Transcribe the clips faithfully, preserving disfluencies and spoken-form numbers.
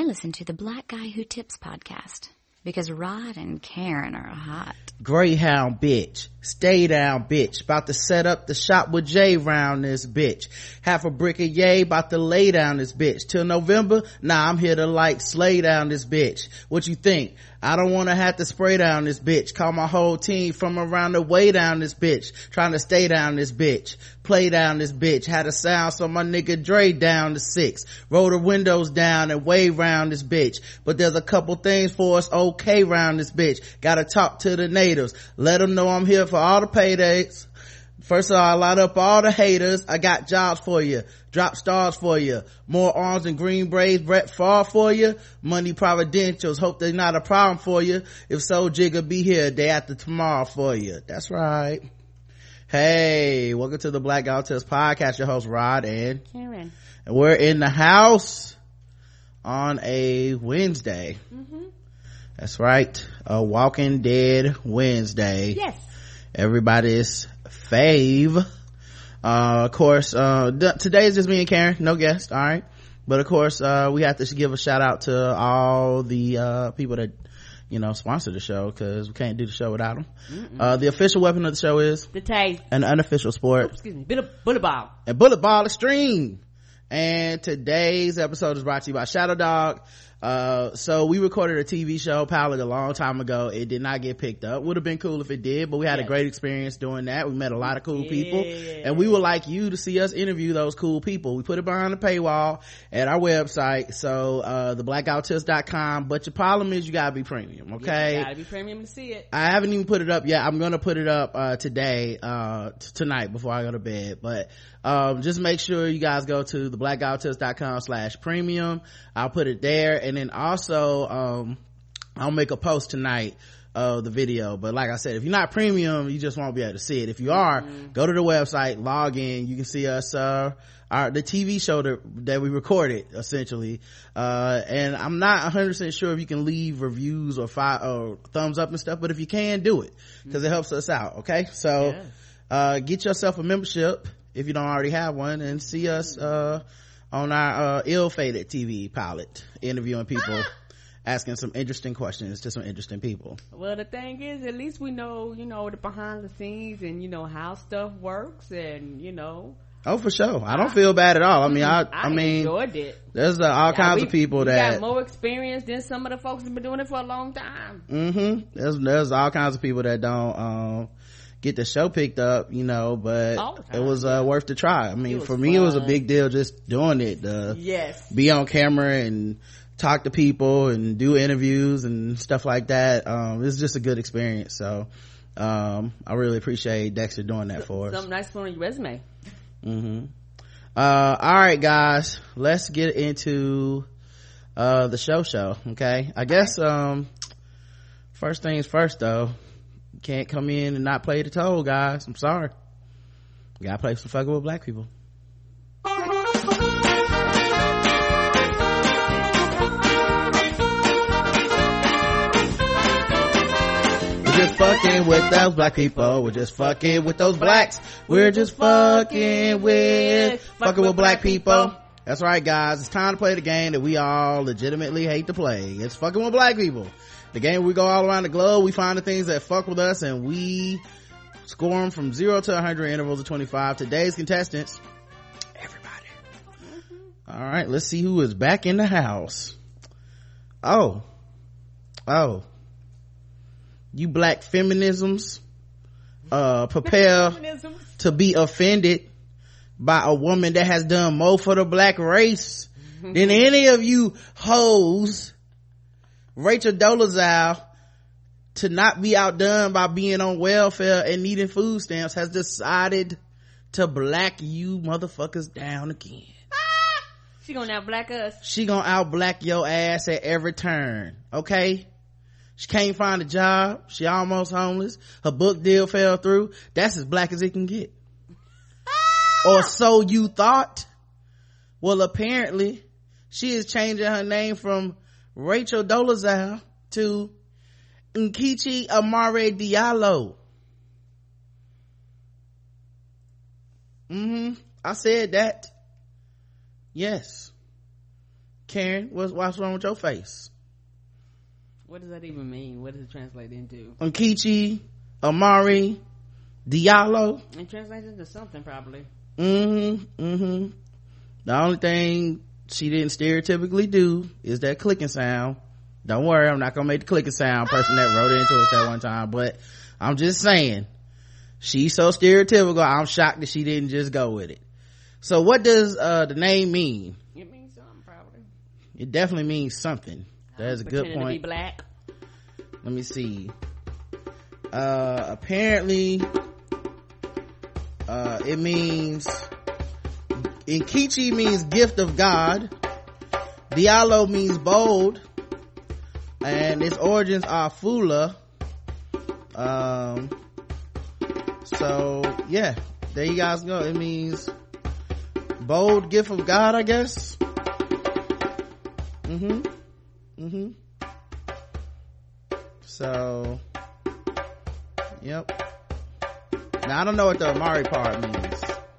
I listen to the Black Guy Who Tips podcast because Rod and Karen are hot. Greyhound bitch, stay down bitch, about to set up the shop with Jay round this bitch. Half a brick of yay, about to lay down this bitch. Till November, nah, I'm here to like slay down this bitch. What you think? I don't want to have to spray down this bitch. Call my whole team from around the way down this bitch. Trying to stay down this bitch. Play down this bitch. Had a sound so my nigga Dre down to six. Roll the windows down and wave round this bitch. But there's a couple things for us okay round this bitch. Gotta talk to the natives. Let them know I'm here for all the paydays. First of all, I light up all the haters. I got jobs for you. Drop stars for you. More arms and green braids. Brett Favre for you. Money providentials. Hope they're not a problem for you. If so, Jigga be here day after tomorrow for you. That's right. Hey, welcome to the Black Guy Who Tips podcast. Your host Rod and Karen. And we're in the house on a Wednesday. Mm-hmm. That's right. A Walking Dead Wednesday. Yes. Everybody's fave. Uh, of course, uh, th- today is just me and Karen, no guest, all right? But of course, uh, we have to give a shout out to all the, uh, people that, you know, sponsor the show, cause we can't do the show without them. Mm-mm. Uh, the official weapon of the show is? The tase. An unofficial sport. Oops, excuse me. Bullet, bullet ball. And Bullet Ball Extreme. And today's episode is brought to you by Shadow Dog. Uh, so we recorded a T V show pilot a long time ago. It did not get picked up. Would have been cool if it did, but we had yes. a great experience doing that. We met a lot of cool yeah. people, and we would like you to see us interview those cool people. We put it behind the paywall at our website. So, uh, the black guy who tips dot com, but your problem is you gotta be premium, okay? Yeah, you gotta be premium to see it. I haven't even put it up yet. I'm gonna put it up, uh, today, uh, t- tonight before I go to bed, but, um, just make sure you guys go to the black guy who tips dot com slash premium. I'll put it there. And then also, um, I'll make a post tonight of the video. But like I said, if you're not premium, you just won't be able to see it. If you are, mm-hmm. go to the website, log in. You can see us, uh, our, the T V show that, that we recorded, essentially. Uh, and I'm not one hundred percent sure if you can leave reviews or five, or thumbs up and stuff, but if you can, do it. Cause mm-hmm. it helps us out, okay? So, yeah. uh, get yourself a membership if you don't already have one, and see us, uh, on our uh ill-fated T V pilot, interviewing people, asking some interesting questions to some interesting people. Well, the thing is, at least we know, you know, the behind the scenes and, you know, how stuff works, and, you know. Oh, for sure. I don't feel bad at all. I mean, I, I, I mean, enjoyed it. There's uh, all yeah, kinds we, of people we that got more experience than some of the folks that have been doing it for a long time. Mm-hmm. There's, there's all kinds of people that don't, um, get the show picked up, you know, but it was uh, worth the try. I mean, for me fun. It was a big deal just doing it, uh, yes, be on camera and talk to people and do interviews and stuff like that. Um, it's just a good experience. So, um, I really appreciate Dexter doing that for us. Something nice on your resume. Mm-hmm. Uh, all right, guys, let's get into, uh, the show show. Okay. I guess, um, first things first though. Can't come in and not play the toll, guys. I'm sorry. We gotta play some fucking with black people. We're just fucking with those black people. We're just fucking with those blacks. We're just fucking with fucking with black people. That's right, guys. It's time to play the game that we all legitimately hate to play. It's fucking with black people. The game where we go all around the globe, we find the things that fuck with us, and we score them from zero to one hundred intervals of twenty-five. Today's contestants, everybody. Mm-hmm. All right, let's see who is back in the house. Oh. Oh. You black feminisms, uh, prepare feminisms. To be offended by a woman that has done more for the black race than any of you hoes. Rachel Dolezal, to not be outdone by being on welfare and needing food stamps, has decided to black you motherfuckers down again. Ah, she gonna out black us. She gonna out black your ass at every turn, okay? She can't find a job. She almost homeless. Her book deal fell through. That's as black as it can get. Ah! Or so you thought. Well, apparently she is changing her name from Rachel Dolezal to Nkechi Amare Diallo. Mm-hmm. I said that. Yes. Karen, what's, what's wrong with your face? What does that even mean? What does it translate into? Nkechi Amari Diallo. It translates into something probably. Mm-hmm. Mm-hmm. The only thing she didn't stereotypically do is that clicking sound. Don't worry, I'm not gonna make the clicking sound person that wrote into us that one time, but I'm just saying, she's so stereotypical, I'm shocked that she didn't just go with it. So what does uh the name mean? It means something probably. It definitely means something. That's a good point. To be black. Let me see. Uh apparently uh it means Nkechi means gift of God. Diallo means bold, and its origins are Fula. Um so yeah, there you guys go. It means bold gift of God, I guess. Mm-hmm. Mm-hmm. So yep. Now I don't know what the Amari part means.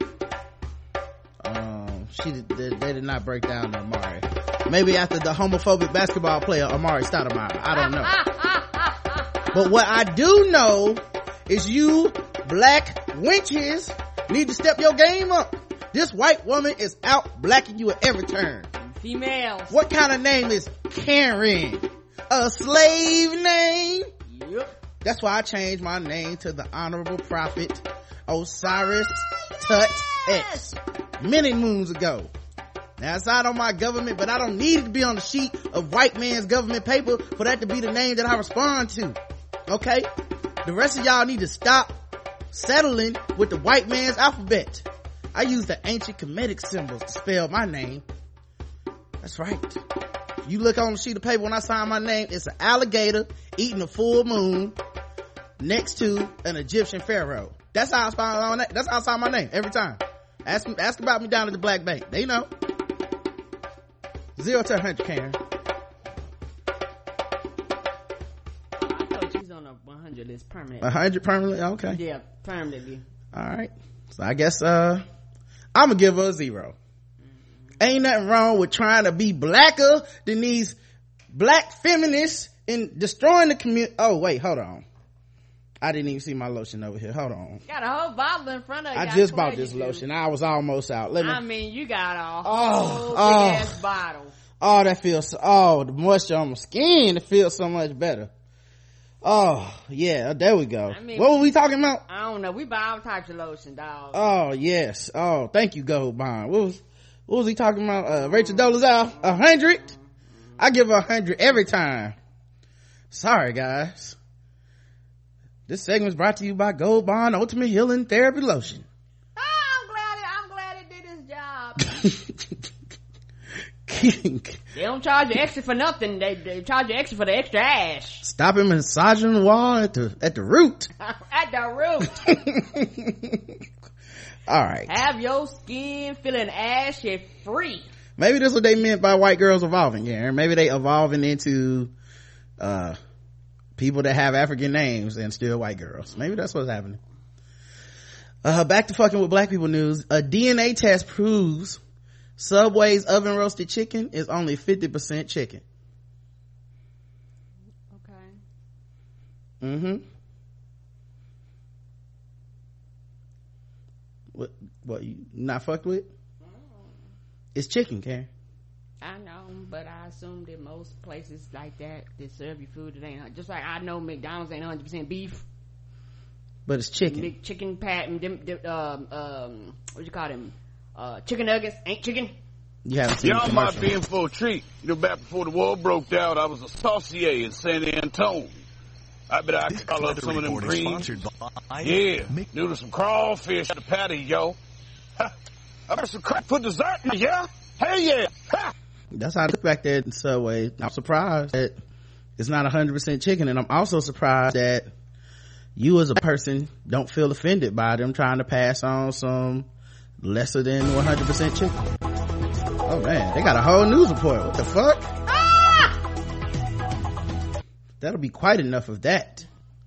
Um she they, they did not break down the Amari. Maybe after the homophobic basketball player Amari Stoudemire. I don't know. But what I do know is you black wenches need to step your game up. This white woman is out blacking you at every turn. Females. What kind of name is Karen? A slave name? Yep. That's why I changed my name to the Honorable Prophet Osiris Tut X many moons ago. Now it's not on my government, but I don't need it to be on the sheet of white man's government paper for that to be the name that I respond to. Okay? The rest of y'all need to stop settling with the white man's alphabet. I use the ancient Kemetic symbols to spell my name. That's right. You look on the sheet of paper when I sign my name, it's an alligator eating a full moon next to an Egyptian pharaoh. That's how I spell on that. That's how I sign my name every time. Ask ask about me down at the Black Bank. They know. Zero to a hundred, Karen. I thought she's on a one hundred list permanently. A hundred permanently? Okay. Yeah, permanently. All right. So I guess uh I'm gonna give her a zero. Ain't nothing wrong with trying to be blacker than these black feminists and destroying the community. Oh wait, hold on. I didn't even see my lotion over here. Hold on. Got a whole bottle in front of you. I just bought this lotion. I was almost out. Let me. I mean, you got a oh, whole oh, big ass bottle. Oh, that feels. So, oh, the moisture on my skin. It feels so much better. Oh yeah, there we go. I mean, what were we talking about? I don't know. We buy all types of lotion, dog. Oh yes. Oh, thank you, Gold Bond. What was what was he talking about? Uh, Rachel Dolezal, a hundred. I give her a hundred every time. Sorry, guys. This segment is brought to you by Gold Bond Ultimate Healing Therapy Lotion. Oh, I'm glad it, I'm glad it did its job. They don't charge you extra for nothing. They, they charge you extra for the extra ash. Stop him massaging the wall at the at the root. At the root. All right. Have your skin feeling ashy free. Maybe that's what they meant by white girls evolving, yeah. Maybe they evolving into uh people that have African names and still white girls. Maybe that's what's happening. Uh back to fucking with black people news. A D N A test proves Subway's oven roasted chicken is only fifty percent chicken. Okay. Mm-hmm. What, what, you not fucked with? Oh. It's chicken, Karen. I know, but I assume that most places like that, that serve you food, it ain't, just like I know McDonald's ain't one hundred percent beef. But it's chicken. Big chicken pat, and them, them, um, um, what you call them? Uh, chicken nuggets ain't chicken. You haven't seen Y'all might be in for a treat. You know, back before the war broke out, I was a saucier in San Antone. I bet I could call up some of them greens. Yeah, noodle some crawfish at the patty, yo. Ha. I bet some crap for dessert, yeah? Hey, yeah. Ha. That's how I look back there at Subway. I'm surprised that it's not one hundred percent chicken, and I'm also surprised that you as a person don't feel offended by them trying to pass on some lesser than one hundred percent chicken. Oh man, they got a whole news report. What the fuck? Ah! That'll be quite enough of that.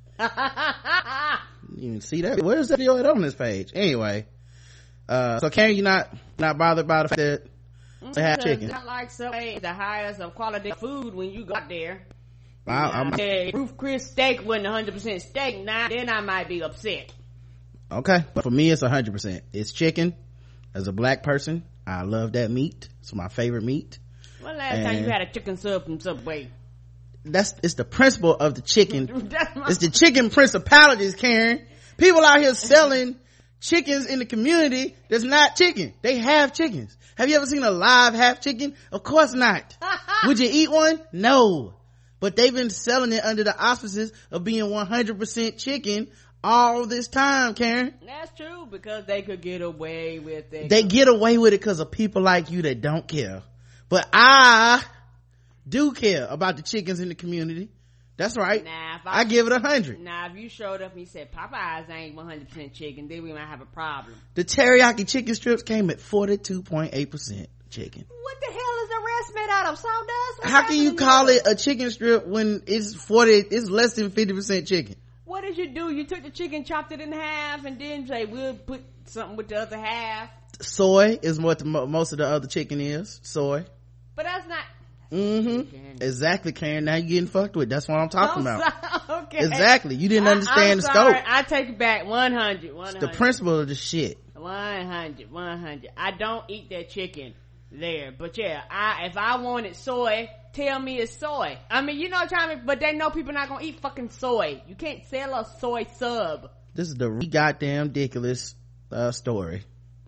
You can see that. Where's that video on this page? Anyway, uh, so Karen, you not not bothered by the fact that They have chicken. Not like Subway, the highest of quality food when you got there. I, I'm, If Ruth Chris steak wasn't one hundred percent steak, now then I might be upset. Okay, but for me it's one hundred percent. It's chicken. As a black person, I love that meat. It's my favorite meat. When last and time you had a chicken sub from Subway? That's it's the principle of the chicken. my- It's the chicken principalities, Karen. People out here selling chickens in the community that's not chicken. They have chickens. Have you ever seen a live half chicken? Of course not. Would you eat one? No. But they've been selling it under the auspices of being one hundred percent chicken all this time, Karen. That's true, because they could get away with it. They get away with it because of people like you that don't care. But I do care about the chickens in the community. That's right. Nah, if I, I, give it a hundred. Now, if you showed up and you said Popeyes ain't one hundred percent chicken, then we might have a problem. The teriyaki chicken strips came at forty-two point eight percent chicken. What the hell is the rest made out of? Sawdust? What's How can you happening call here? it a chicken strip when it's forty, it's less than fifty percent chicken? What did you do? You took the chicken, chopped it in half, and then say, we'll put something with the other half. Soy is what the, mo- most of the other chicken is. Soy. But that's not... Mm-hmm. Exactly, Karen. Now you're getting fucked with. That's what I'm talking I'm about. sorry. Okay. Exactly. You didn't understand I, I'm the sorry. scope. I take it back. one hundred. one hundred. The principle of the shit. one hundred. one hundred. I don't eat that chicken there. But yeah, I if I wanted soy, tell me it's soy. I mean, you know what I'm trying to, but they know people not gonna eat fucking soy. You can't sell a soy sub. This is the goddamn ridiculous uh, story.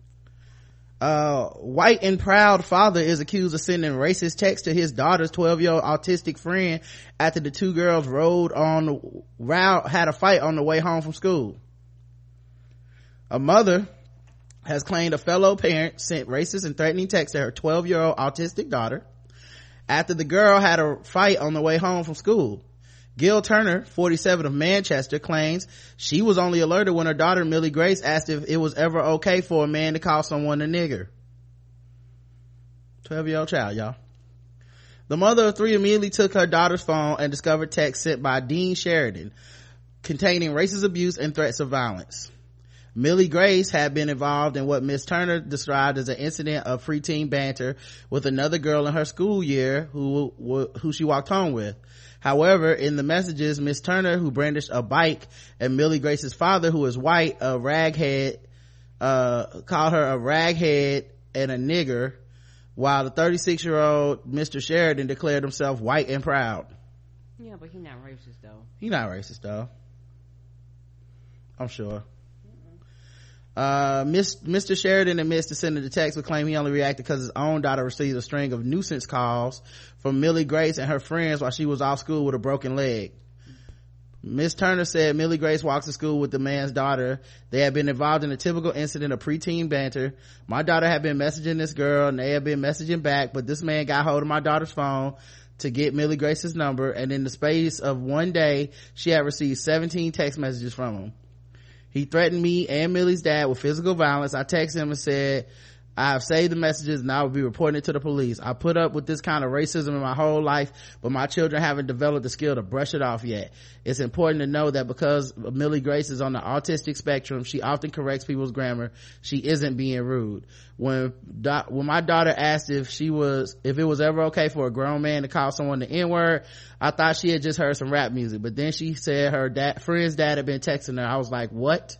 Uh, white and proud father is accused of sending racist text to his daughter's twelve-year-old autistic friend after the two girls rode on route had a fight on the way home from school. A mother has claimed a fellow parent sent racist and threatening text to her twelve-year-old autistic daughter after the girl had a fight on the way home from school. Gil Turner, forty-seven, of Manchester, claims she was only alerted when her daughter Millie Grace asked if it was ever okay for a man to call someone a nigger. twelve-year-old child, y'all. The mother of three immediately took her daughter's phone and discovered texts sent by Dean Sheridan containing racist abuse and threats of violence. Millie Grace had been involved in what Miss Turner described as an incident of preteen banter with another girl in her school year who who she walked home with. However, in the messages, Miss Turner, who brandished a bike, and Millie Grace's father, who is white, a raghead, uh, called her a raghead and a nigger, while the thirty-six-year-old Mister Sheridan declared himself white and proud. Yeah, but he's not racist though. He's not racist though. I'm sure. Uh, Miss, Mister Sheridan admits to sending the text, but claim he only reacted because his own daughter received a string of nuisance calls from Millie Grace and her friends while she was off school with a broken leg. Miss Turner said Millie Grace walks to school with the man's daughter. They had been involved in a typical incident of preteen banter. My daughter had been messaging this girl and they had been messaging back, but this man got hold of my daughter's phone to get Millie Grace's number, and in the space of one day, she had received seventeen text messages from him. He threatened me and Millie's dad with physical violence. I texted him and said, I have saved the messages and I will be reporting it to the police. I put up with this kind of racism in my whole life, but my children haven't developed the skill to brush it off yet. It's important to know that because Millie Grace is on the autistic spectrum, she often corrects people's grammar. She isn't being rude. When do- when my daughter asked if she was if it was ever okay for a grown man to call someone the N-word, I thought she had just heard some rap music, but then she said her dad friend's dad had been texting her. I was like, what?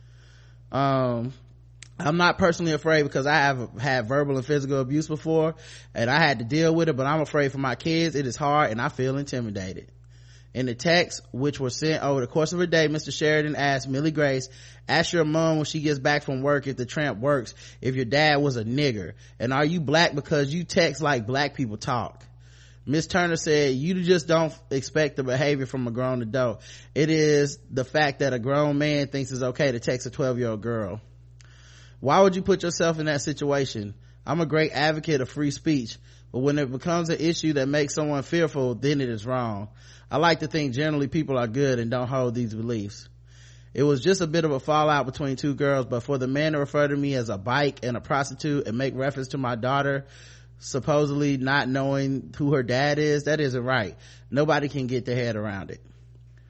um I'm not personally afraid because I have had verbal and physical abuse before and I had to deal with it, but I'm afraid for my kids. It is hard and I feel intimidated. In the text, which were sent over the course of a day, Mister Sheridan asked Millie Grace, ask your mom when she gets back from work if the tramp works, if your dad was a nigger, and are you black because you text like black people talk? Miss Turner said, you just don't expect the behavior from a grown adult. It is the fact that a grown man thinks it's okay to text a twelve-year-old girl. Why would you put yourself in that situation? I'm a great advocate of free speech, but when it becomes an issue that makes someone fearful, then it is wrong. I like to think generally people are good and don't hold these beliefs. It was just a bit of a fallout between two girls, but for the man to refer to me as a bike and a prostitute and make reference to my daughter supposedly not knowing who her dad is, that isn't right. Nobody can get their head around it.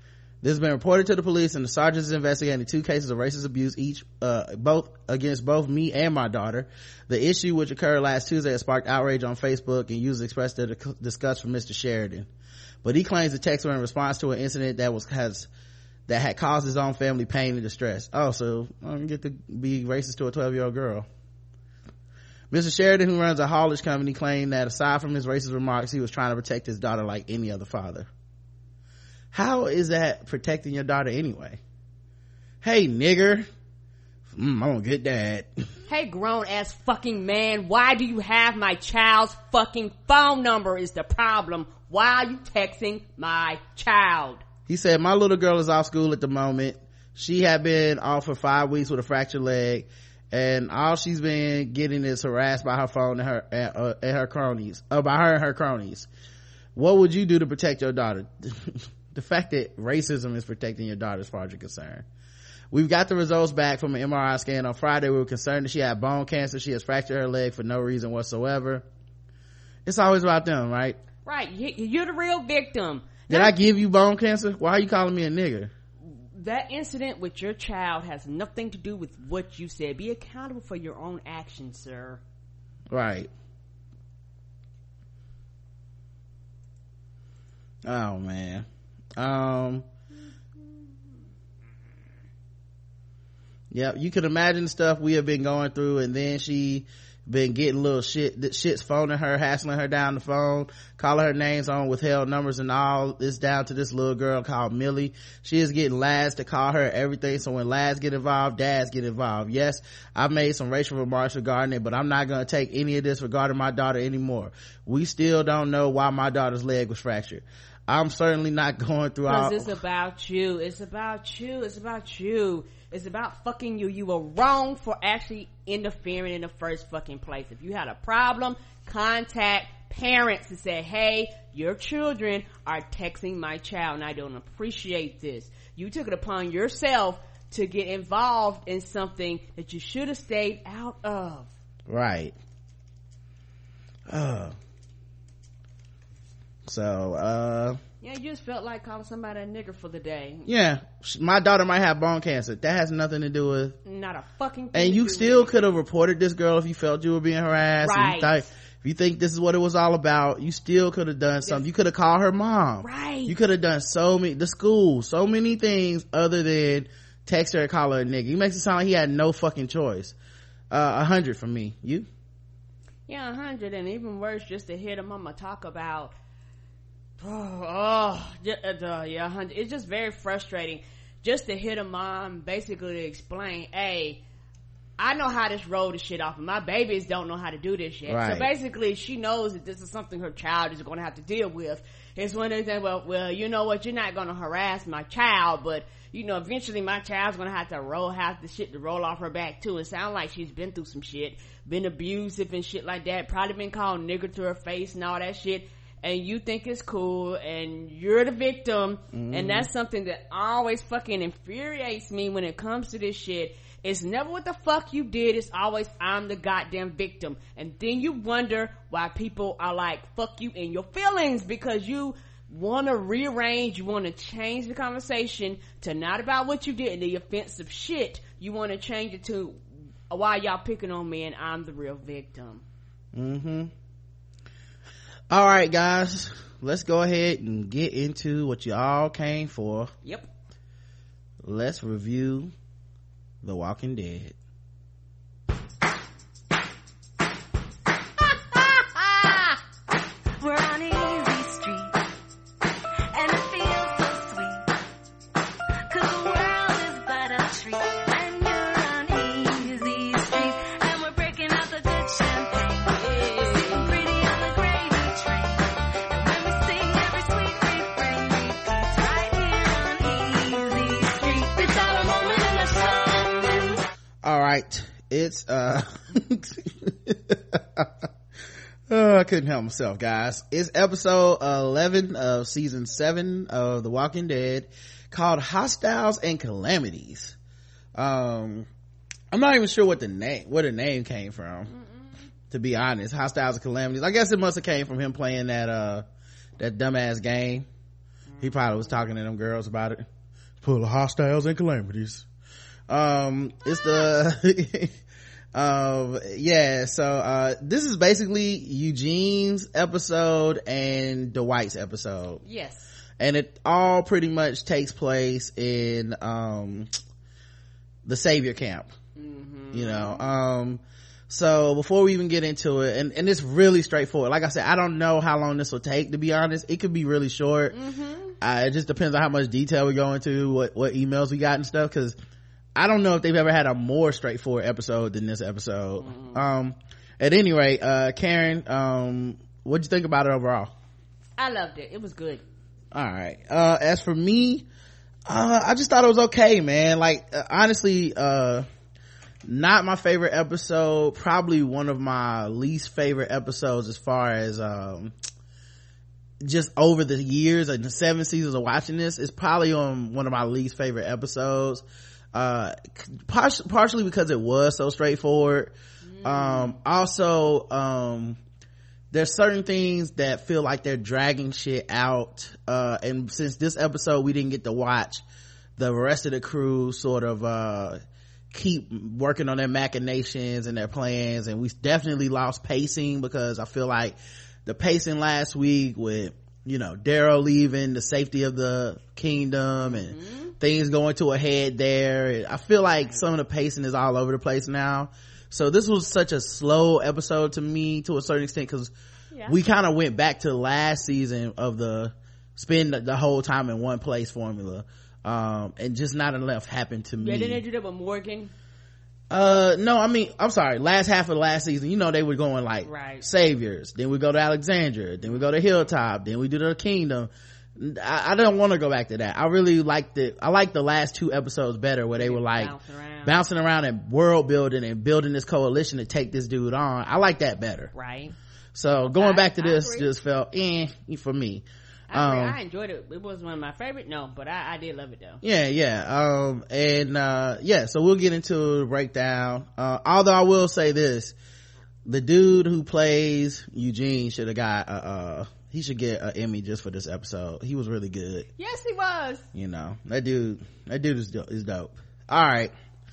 This has been reported to the police, and the sergeant is investigating two cases of racist abuse, each uh both against both me and my daughter. The issue, which occurred last Tuesday, has sparked outrage on Facebook, and users expressed their disgust for Mister Sheridan. But he claims the texts were in response to an incident that was has that had caused his own family pain and distress. Oh, so I don't get to be racist to a twelve year old girl. Mister Sheridan, who runs a haulage company, claimed that aside from his racist remarks, he was trying to protect his daughter like any other father. How is that protecting your daughter anyway? Hey, nigger. Mm, I'm a good dad. Hey, grown ass fucking man, why do you have my child's fucking phone number is the problem. Why are you texting my child? He said, my little girl is off school at the moment. She had been off for five weeks with a fractured leg, and all she's been getting is harassed by her phone and her and, uh, and her cronies, uh, by her and her cronies. What would you do to protect your daughter? The fact that racism is protecting your daughter as far as you're concerned. We've got the results back from an M R I scan on Friday. We were concerned that she had bone cancer. She has fractured her leg for no reason whatsoever. It's always about them, right? Right. You're the real victim. Did I give you bone cancer? Why are you calling me a nigger? That incident with your child has nothing to do with what you said. Be accountable for your own actions, sir. Right. Oh, man. Um, yeah, you can imagine the stuff we have been going through, and then she been getting little shit, that shit's phoning her, hassling her down the phone, calling her names on withheld numbers and all. It's down to this little girl called Millie. She is getting lads to call her everything, so when lads get involved, dads get involved. Yes, I've made some racial remarks regarding it, but I'm not going to take any of this regarding my daughter anymore. We still don't know why my daughter's leg was fractured. I'm certainly not going through all... Because it's about you. It's about you. It's about you. It's about fucking you. You were wrong for actually interfering in the first fucking place. If you had a problem, contact parents and say, hey, your children are texting my child and I don't appreciate this. You took it upon yourself to get involved in something that you should have stayed out of. Right. Uh. So, uh... yeah, you just felt like calling somebody a nigger for the day. Yeah. My daughter might have bone cancer. That has nothing to do with... Not a fucking thing. And you still could have reported this girl if you felt you were being harassed. Right. And you thought, if you think this is what it was all about, you still could have done something. You could have called her mom. Right. You could have done so many... The school. So many things other than text her and call her a nigger. He makes it sound like he had no fucking choice. Uh, a hundred from me. You? Yeah, a hundred. And even worse, just to hear the mama talk about... Oh, oh yeah, uh, yeah, it's just very frustrating just to hear the mom basically explain, hey, I know how this roll the shit off, and my babies don't know how to do this yet. Right. So basically, she knows that this is something her child is going to have to deal with. It's one of those things, well, well, you know what, you're not going to harass my child, but, you know, eventually my child's going to have to roll, have the shit to roll off her back, too. It sounds like she's been through some shit, been abusive and shit like that, probably been called nigger to her face and all that shit. And you think it's cool, and you're the victim, mm. and that's something that always fucking infuriates me when it comes to this shit. It's never what the fuck you did, it's always I'm the goddamn victim. And then you wonder why people are like, fuck you in your feelings, because you want to rearrange, you want to change the conversation to not about what you did and the offensive shit. You want to change it to, why y'all picking on me and I'm the real victim. Mm-hmm. All right, guys, let's go ahead and get into what you all came for. Yep. Let's review The Walking Dead. We're on easy street, and it feels so sweet, 'cause the world is but a treat, and you're on easy street, and we're breaking out the good champagne. We're sitting pretty on the gravy train, and when we sing every sweet refrain, repeats right here on easy street. It's our moment in the sun. All right, it's uh oh, I couldn't help myself, guys. It's episode eleven of season seven of The Walking Dead, called Hostiles and Calamities. um I'm not even sure what the name where the name came from. Mm-mm. To be honest. Hostiles and Calamities, I guess it must have came from him playing that uh that dumbass game. Mm-hmm. He probably was talking to them girls about it. full of hostiles and calamities. Um, it's the, um, yeah, so, uh, this is basically Eugene's episode and Dwight's episode. Yes. And it all pretty much takes place in, um, the Savior camp. Mm-hmm. You know, um, so before we even get into it, and, and it's really straightforward. Like I said, I don't know how long this will take, to be honest. It could be really short. Mm-hmm. Uh, it just depends on how much detail we go into, what, what emails we got and stuff, cause I don't know if they've ever had a more straightforward episode than this episode. Mm. Um, at any rate, uh, Karen, um, what'd you think about it overall? I loved it. It was good. All right. Uh, as for me, uh, I just thought it was okay, man. Like, uh, honestly, uh, not my favorite episode, probably one of my least favorite episodes as far as, um, just over the years and the seven seasons of watching this. It's probably on one of my least favorite episodes. Uh, par- partially because it was so straightforward. Mm. Um, also, um, there's certain things that feel like they're dragging shit out. Uh, and since this episode we didn't get to watch the rest of the crew sort of, uh, keep working on their machinations and their plans, and we definitely lost pacing because I feel like the pacing last week with, you know, Daryl leaving, the safety of the kingdom, and mm-hmm. things going to a head there. I feel like some of the pacing is all over the place now. So this was such a slow episode to me to a certain extent, because yeah. we kind of went back to last season of the spend the whole time in one place formula. Um, and just not enough happened to me. Yeah, didn't they do that with Morgan? Uh, no, I mean, I'm sorry, last half of last season, you know, they were going like right. Saviors, then we go to Alexandria, then we go to Hilltop, then we do the Kingdom. I, I don't want to go back to that. I really liked it. I liked the last two episodes better, where they were like bouncing around, bouncing around and world building and building this coalition to take this dude on. I like that better. Right. So going I, back to I this agree. just felt eh for me. I, um, I enjoyed it. It was one of my favorite. No, but I, I did love it though. Yeah, yeah. Um, and, uh, yeah, so we'll get into the breakdown. Uh, although I will say this, the dude who plays Eugene should have got, uh, uh, he should get an Emmy just for this episode. He was really good. Yes, he was. You know, that dude, that dude is, do- is dope. All right.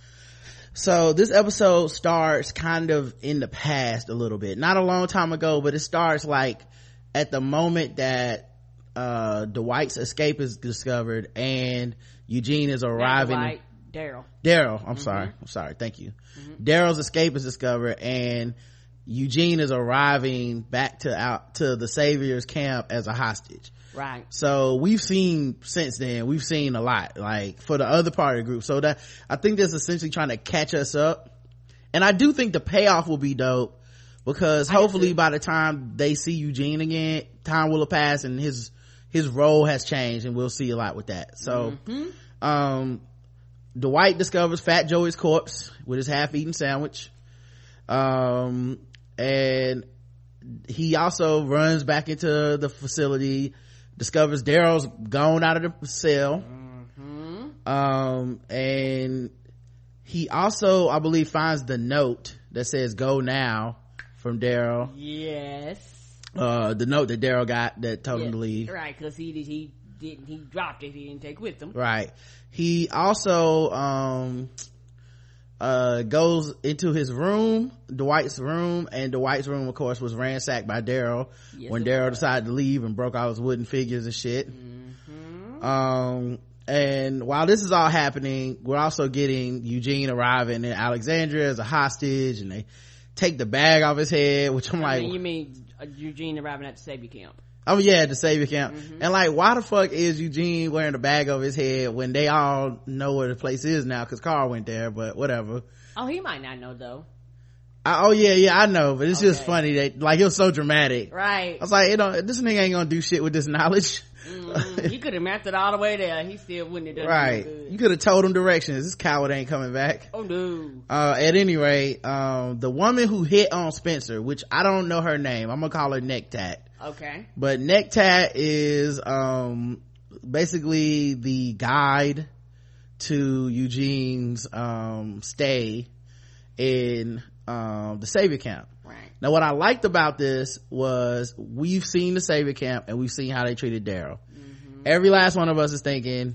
So this episode starts kind of in the past a little bit. Not a long time ago, but it starts like at the moment that uh Dwight's escape is discovered and Eugene is arriving. Dwight, Daryl. Daryl, I'm mm-hmm. sorry. I'm sorry. Thank you. Mm-hmm. Daryl's escape is discovered and Eugene is arriving back to out to the Savior's camp as a hostage. Right. So we've seen since then, we've seen a lot, like for the other part of the group. So that, I think that's essentially trying to catch us up. And I do think the payoff will be dope, because hopefully by the time they see Eugene again, time will have passed and his, his role has changed, and we'll see a lot with that. So, mm-hmm. um, Dwight discovers Fat Joey's corpse with his half-eaten sandwich. Um, and he also runs back into the facility, discovers Daryl's gone out of the cell. Mm-hmm. Um, and he also, I believe, finds the note that says "Go now" from Daryl. Yes. Uh, the note that Daryl got that told yeah, him to leave. Right, because he he didn't he dropped it. He didn't take with him. Right. He also um uh goes into his room, Dwight's room, and Dwight's room, of course, was ransacked by Daryl yes, when Daryl decided to leave and broke all his wooden figures and shit. Mm-hmm. Um. And while this is all happening, we're also getting Eugene arriving in Alexandria as a hostage, and they take the bag off his head, which I'm I like, mean, you mean uh, Eugene arriving at the Savior camp? Oh yeah, the Savior camp. Mm-hmm. And like, why the fuck is Eugene wearing a bag over his head when they all know where the place is now, because Carl went there, but whatever. Oh, he might not know though. I, oh yeah, yeah, I know, but it's okay. just funny that, like, it was so dramatic. Right. I was like, you know, this nigga ain't gonna do shit with this knowledge. Mm-hmm. He could have mapped it all the way there. He still wouldn't have done right. Good. You could have told him directions. This coward ain't coming back. Oh no. Uh, at any rate, um, the woman who hit on Spencer, which I don't know her name, I'm gonna call her Neck Tat. Okay. But Neck Tat is, um, basically the guide to Eugene's, um, stay in, um, the Savior camp. Right. Now what I liked about this was we've seen the Savior camp and we've seen how they treated Daryl. Mm-hmm. Every last one of us is thinking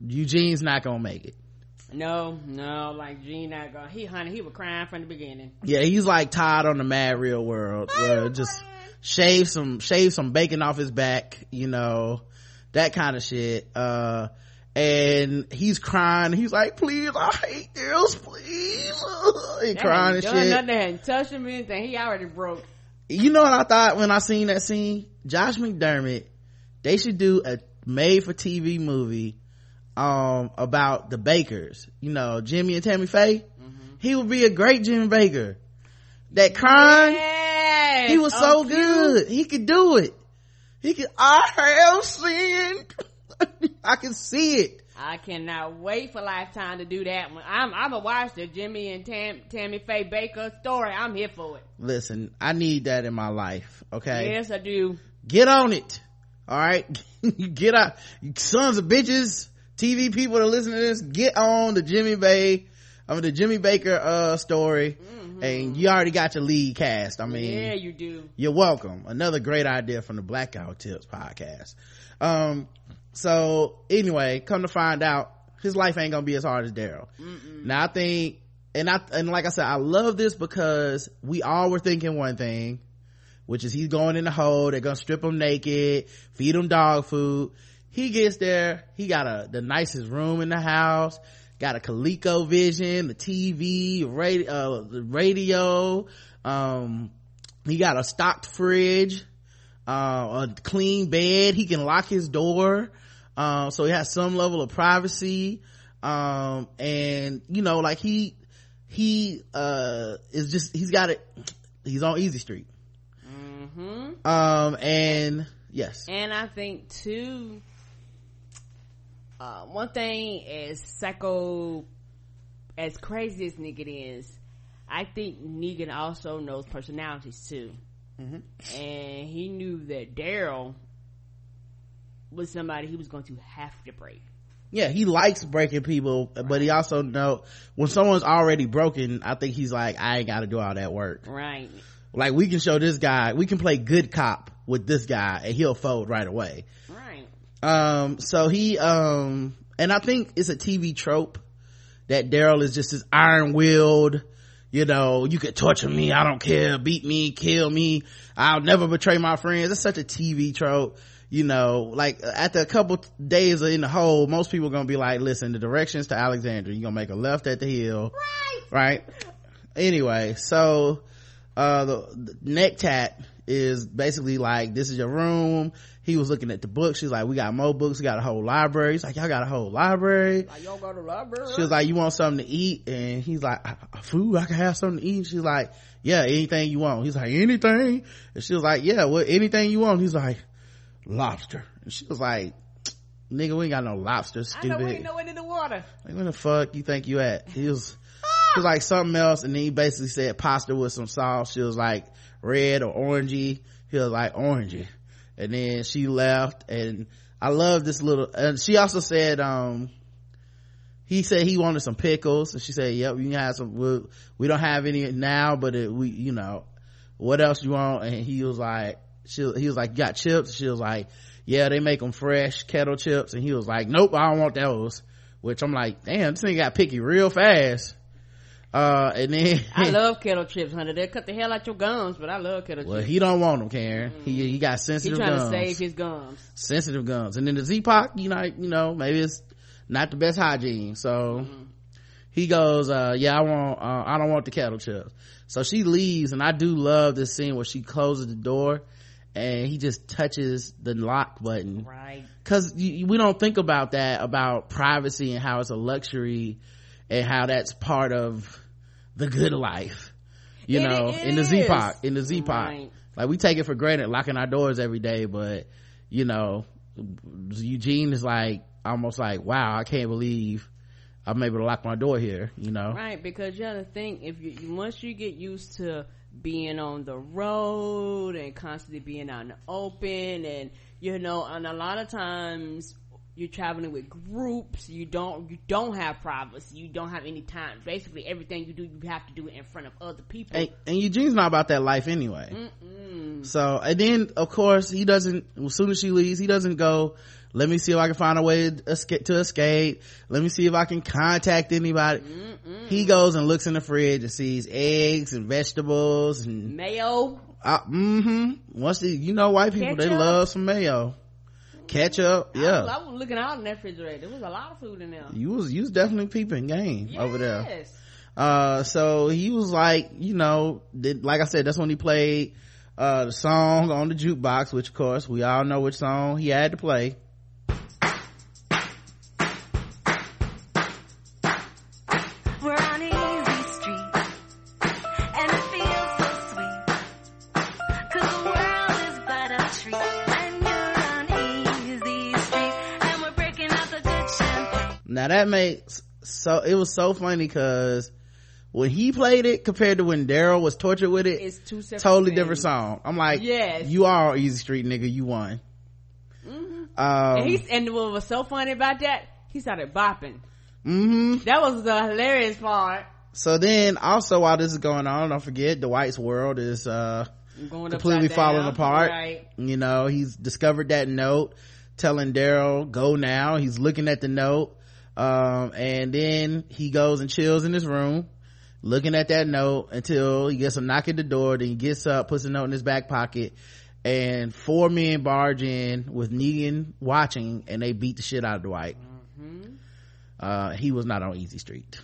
Eugene's not gonna make it. No, no, like Gene not gonna, he, honey, he was crying from the beginning. Yeah, he's like Todd on the Mad Real World, where just shave some, shave some bacon off his back, you know, that kind of shit. Uh, and he's crying. He's like, please, I hate this, please. He crying and shit. Nothing, hadn't touched him or anything. He already broke. You know what I thought when I seen that scene? Josh McDermott, they should do a made for T V movie um about the Bakers, you know, Jimmy and Tammy Faye. Mm-hmm. He would be a great Jimmy Baker. That crying, yes, he was so good. He could do it. He could, I have sinned. I can see it. I cannot wait for Lifetime to do that one. I'm I'm gonna watch the Jimmy and Tam, Tammy Faye Baker story. I'm here for it. Listen, I need that in my life. Okay. Yes, I do. Get on it. All right. Get out, you sons of bitches. T V people that listen to this, get on the Jimmy Bay, I mean the Jimmy Baker uh story, mm-hmm. and you already got your lead cast. I mean, yeah, you do. You're welcome. Another great idea from the Blackout Tips podcast. Um, so anyway, come to find out, his life ain't gonna be as hard as Daryl. Now I think, and I and like I said, I love this because we all were thinking one thing, which is he's going in the hole. They're gonna strip him naked, feed him dog food. He gets there, he got a the nicest room in the house, got a ColecoVision, the T V, radio, uh, the radio, um, he got a stocked fridge, uh, a clean bed, he can lock his door, uh, so he has some level of privacy, um, and, you know, like he, he, uh, is just, he's got it, he's on Easy Street. Mm-hmm. Um, and, yes. And I think, too, Uh, one thing as psycho, as crazy as Negan is, I think Negan also knows personalities too. Mm-hmm. And he knew that Daryl was somebody he was going to have to break. Yeah, he likes breaking people, right. But he also know when someone's already broken, I think he's like, I ain't got to do all that work. Right. Like, we can show this guy, we can play good cop with this guy and he'll fold right away. Right. Um, so he, um, and I think it's a T V trope that Daryl is just this iron-willed, you know, you could torture me, I don't care, beat me, kill me, I'll never betray my friends. It's such a T V trope, you know, like after a couple days in the hole, most people are gonna be like, listen, the directions to Alexandria, you're gonna make a left at the hill. Right. Right? Anyway, so, uh, the, the neck tat is basically like, this is your room. He was looking at the books. She's like, we got more books, we got a whole library. He's like, y'all got a whole library? Like, y'all got a library? She was like, you want something to eat? And he's like, food, I can have something to eat. She's like, yeah, anything you want. He's like, anything? And she was like, yeah, what, anything you want? He's like, lobster. And she was like, nigga, we ain't got no lobster, stupid. I know we ain't nowhere in the water. Like, where the fuck you think you at? He was, he was like something else, and then he basically said pasta with some sauce. She was like, red or orangey. He was like, orangey. And then she left, and I love this little, and she also said, um, he said he wanted some pickles, and she said, yep, you can have some, we, we don't have any now, but it, we, you know, what else you want? And he was like, she, he was like, you got chips? She was like, yeah, they make them fresh, kettle chips. And he was like, nope, I don't want those. Which I'm like, damn, this thing got picky real fast. Uh, and then I love kettle chips, honey. They cut the hell out your gums, but I love kettle well, chips. he don't want them, Karen. Mm. He he got sensitive He trying gums. to save his gums. Sensitive gums. And then the Z-Pac, you know, you know, maybe it's not the best hygiene. So mm-hmm. he goes, uh, yeah, I want, uh, I don't want the kettle chips. So she leaves, and I do love this scene where she closes the door and he just touches the lock button. Right. Cause you, we don't think about that, about privacy and how it's a luxury and how that's part of the good life, you it know, is. in the Z-Pac, in the Z-Pac. Right. Like, we take it for granted, locking our doors every day, but, you know, Eugene is like, almost like, wow, I can't believe I'm able to lock my door here, you know? Right, because you have to think, if you, once you get used to being on the road and constantly being out in the open, and, you know, and a lot of times, you're traveling with groups, you don't you don't have privacy, you don't have any time. Basically everything you do, you have to do it in front of other people. And, and Eugene's not about that life anyway. Mm-mm. So, and then of course he doesn't, as soon as she leaves, he doesn't go, let me see if I can find a way to escape, to escape. Let me see if I can contact anybody. Mm-mm. He goes and looks in the fridge and sees eggs and vegetables and mayo. Uh, mm-hmm. Once the, you know, white people, Ketchup. they love some mayo. Ketchup, yeah. I was, I was looking out in that refrigerator. There was a lot of food in there. You was, you was definitely peeping game yes. over there. Uh, so he was like, you know, did, like I said, that's when he played, uh, the song on the jukebox, which of course we all know which song he had to play. We're on Easy Street, and it feels so sweet, 'cause the world is but a treat, and you're on Easy Street, and we're breaking out the good champagne. Now that makes, so, it was so funny because when he played it compared to when Daryl was tortured with it, it's two separate totally things. different song. I'm like, yes, you are on Easy Street, nigga, you won. Mm-hmm. Um, and he's, and what was so funny about that, he started bopping. Mm-hmm. That was the hilarious part. So then also while this is going on, don't forget Dwight's world is uh Going completely falling down. apart. Right. You know, he's discovered that note telling Daryl go now. He's looking at the note, um and then he goes and chills in his room looking at that note until he gets a knock at the door. Then he gets up, puts a note in his back pocket, and four men barge in with Negan watching, and they beat the shit out of Dwight. Mm-hmm. uh he was not on Easy Street.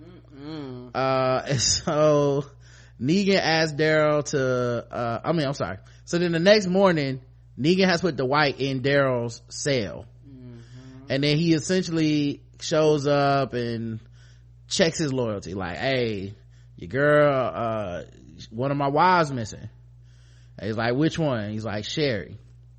Mm. Uh, and so Negan asked Daryl to, uh, I mean, I'm sorry. So then the next morning, Negan has put Dwight in Daryl's cell. Mm-hmm. And then he essentially shows up and checks his loyalty. Like, hey, your girl, uh, one of my wives missing. And he's like, which one? He's like, Sherry.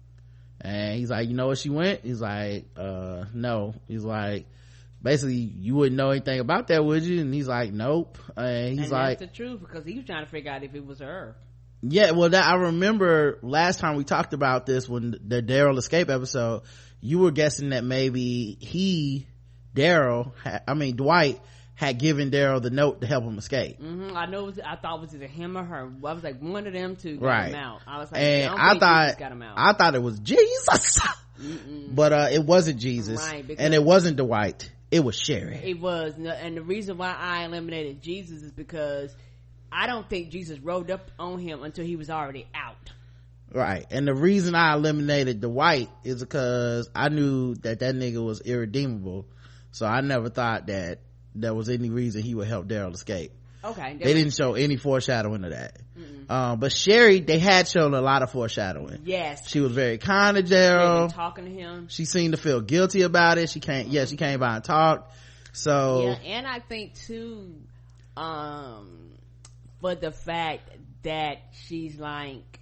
And he's like, you know where she went? He's like, uh, no. He's like, basically, you wouldn't know anything about that, would you? And he's like, nope. And he's and like, that's the truth, because he was trying to figure out if it was her. Yeah, well, that I remember last time we talked about this, when the Daryl escape episode, you were guessing that maybe he, Daryl, I mean Dwight, had given Daryl the note to help him escape. Mm-hmm. I know. It was, I thought it was either him or her. I was like, one of them two got right. him out. I was like, and I, don't I think thought, Jesus got him out. I thought it was Jesus, but uh, it wasn't Jesus, right, and it wasn't Dwight. It was Sherry. It was, and the reason why I eliminated Jesus is because I don't think Jesus rode up on him until he was already out. Right. And the reason I eliminated Dwight is because I knew that that nigga was irredeemable. So I never thought that there was any reason he would help Daryl escape. Okay. They didn't show any foreshadowing of that. Um, but Sherry, they had shown a lot of foreshadowing. Yes. She was very kind to Daryl. Talking to him. She seemed to feel guilty about it. She came, yeah, she came by and talked. So. Yeah, and I think too, um, for the fact that she's like,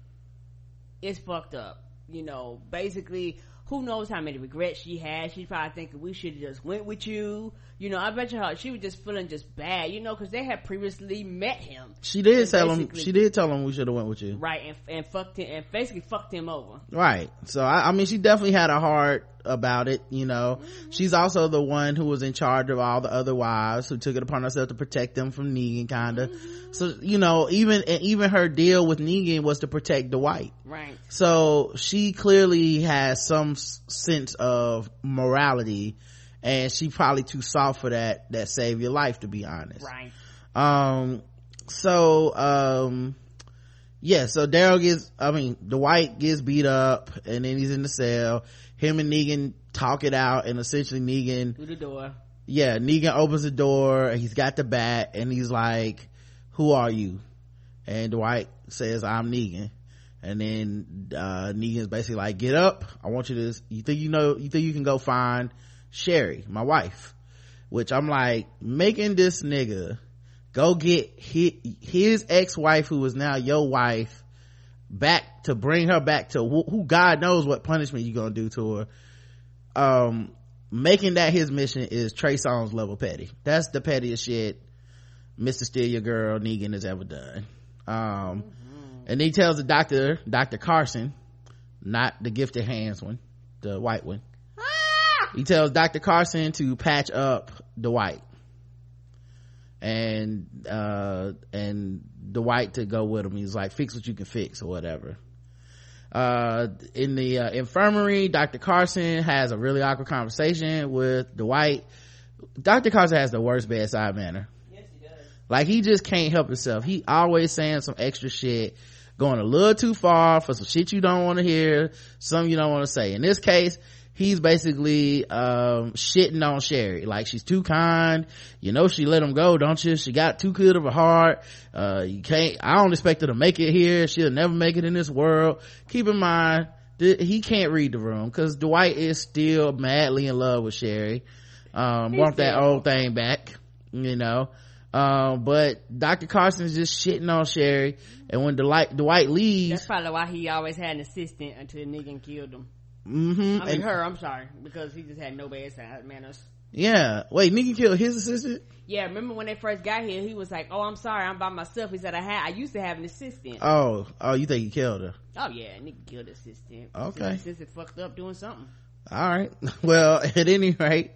it's fucked up. You know, basically, who knows how many regrets she had. She's probably thinking we should have just went with you. You know, I bet you her, she was just feeling just bad, you know, because they had previously met him. She did tell him, she did tell him we should have went with you. Right, and, and fucked him, and basically fucked him over. Right. So, I, I mean, she definitely had a heart about it, you know. Mm-hmm. She's also the one who was in charge of all the other wives, who took it upon herself to protect them from Negan, kinda. Mm-hmm. So, you know, even, even her deal with Negan was to protect Dwight. Right. So, she clearly has some s- sense of morality, and she probably too soft for that, that save your life, to be honest. Right. Um, so, um, yeah, so Daryl gets, I mean, Dwight gets beat up, and then he's in the cell. Him and Negan talk it out, and essentially Negan, Through the door. Yeah, Negan opens the door, and he's got the bat, and he's like, who are you? And Dwight says, I'm Negan. And then, uh, Negan's basically like, get up. I want you to, you think you know, you think you can go find Sherry, my wife? Which I'm like, making this nigga go get his, his ex-wife, who is now your wife, back to bring her back to who, who God knows what punishment you gonna do to her. Um, making that his mission is Trey Songz level petty. That's the pettiest shit Mister Steal Your Girl Negan has ever done. Um, mm-hmm. And he tells the doctor, Doctor Carson, not the gifted hands one, the white one. He tells Doctor Carson to patch up Dwight. and uh and Dwight to go with him. He's like, fix what you can fix or whatever. Uh in the uh, infirmary, Doctor Carson has a really awkward conversation with Dwight. Doctor Carson has the worst bedside manner. Yes, he does. Like, he just can't help himself. He always saying some extra shit, going a little too far for some shit you don't want to hear, some you don't want to say. In this case, he's basically um shitting on Sherry. Like, she's too kind, you know, she let him go, don't you? She got too good of a heart. Uh you can't, I don't expect her to make it here. She'll never make it in this world. Keep in mind th- he can't read the room, because Dwight is still madly in love with Sherry. Um He's want that still- old thing back, you know. Um but Doctor Carson's just shitting on Sherry, and when Dwight, Dwight leaves, That's probably why he always had an assistant until Negan killed him. mm-hmm, I mean, and- her, I'm sorry, because he just had no bedside manners. yeah, wait, Negan killed his assistant? Yeah, remember when they first got here, he was like, oh, I'm sorry, I'm by myself. He said, I had, I used to have an assistant. Oh, oh, you think he killed her? Oh, yeah, Nigga killed the assistant. Okay. The assistant fucked up doing something. All right. Well, at any rate,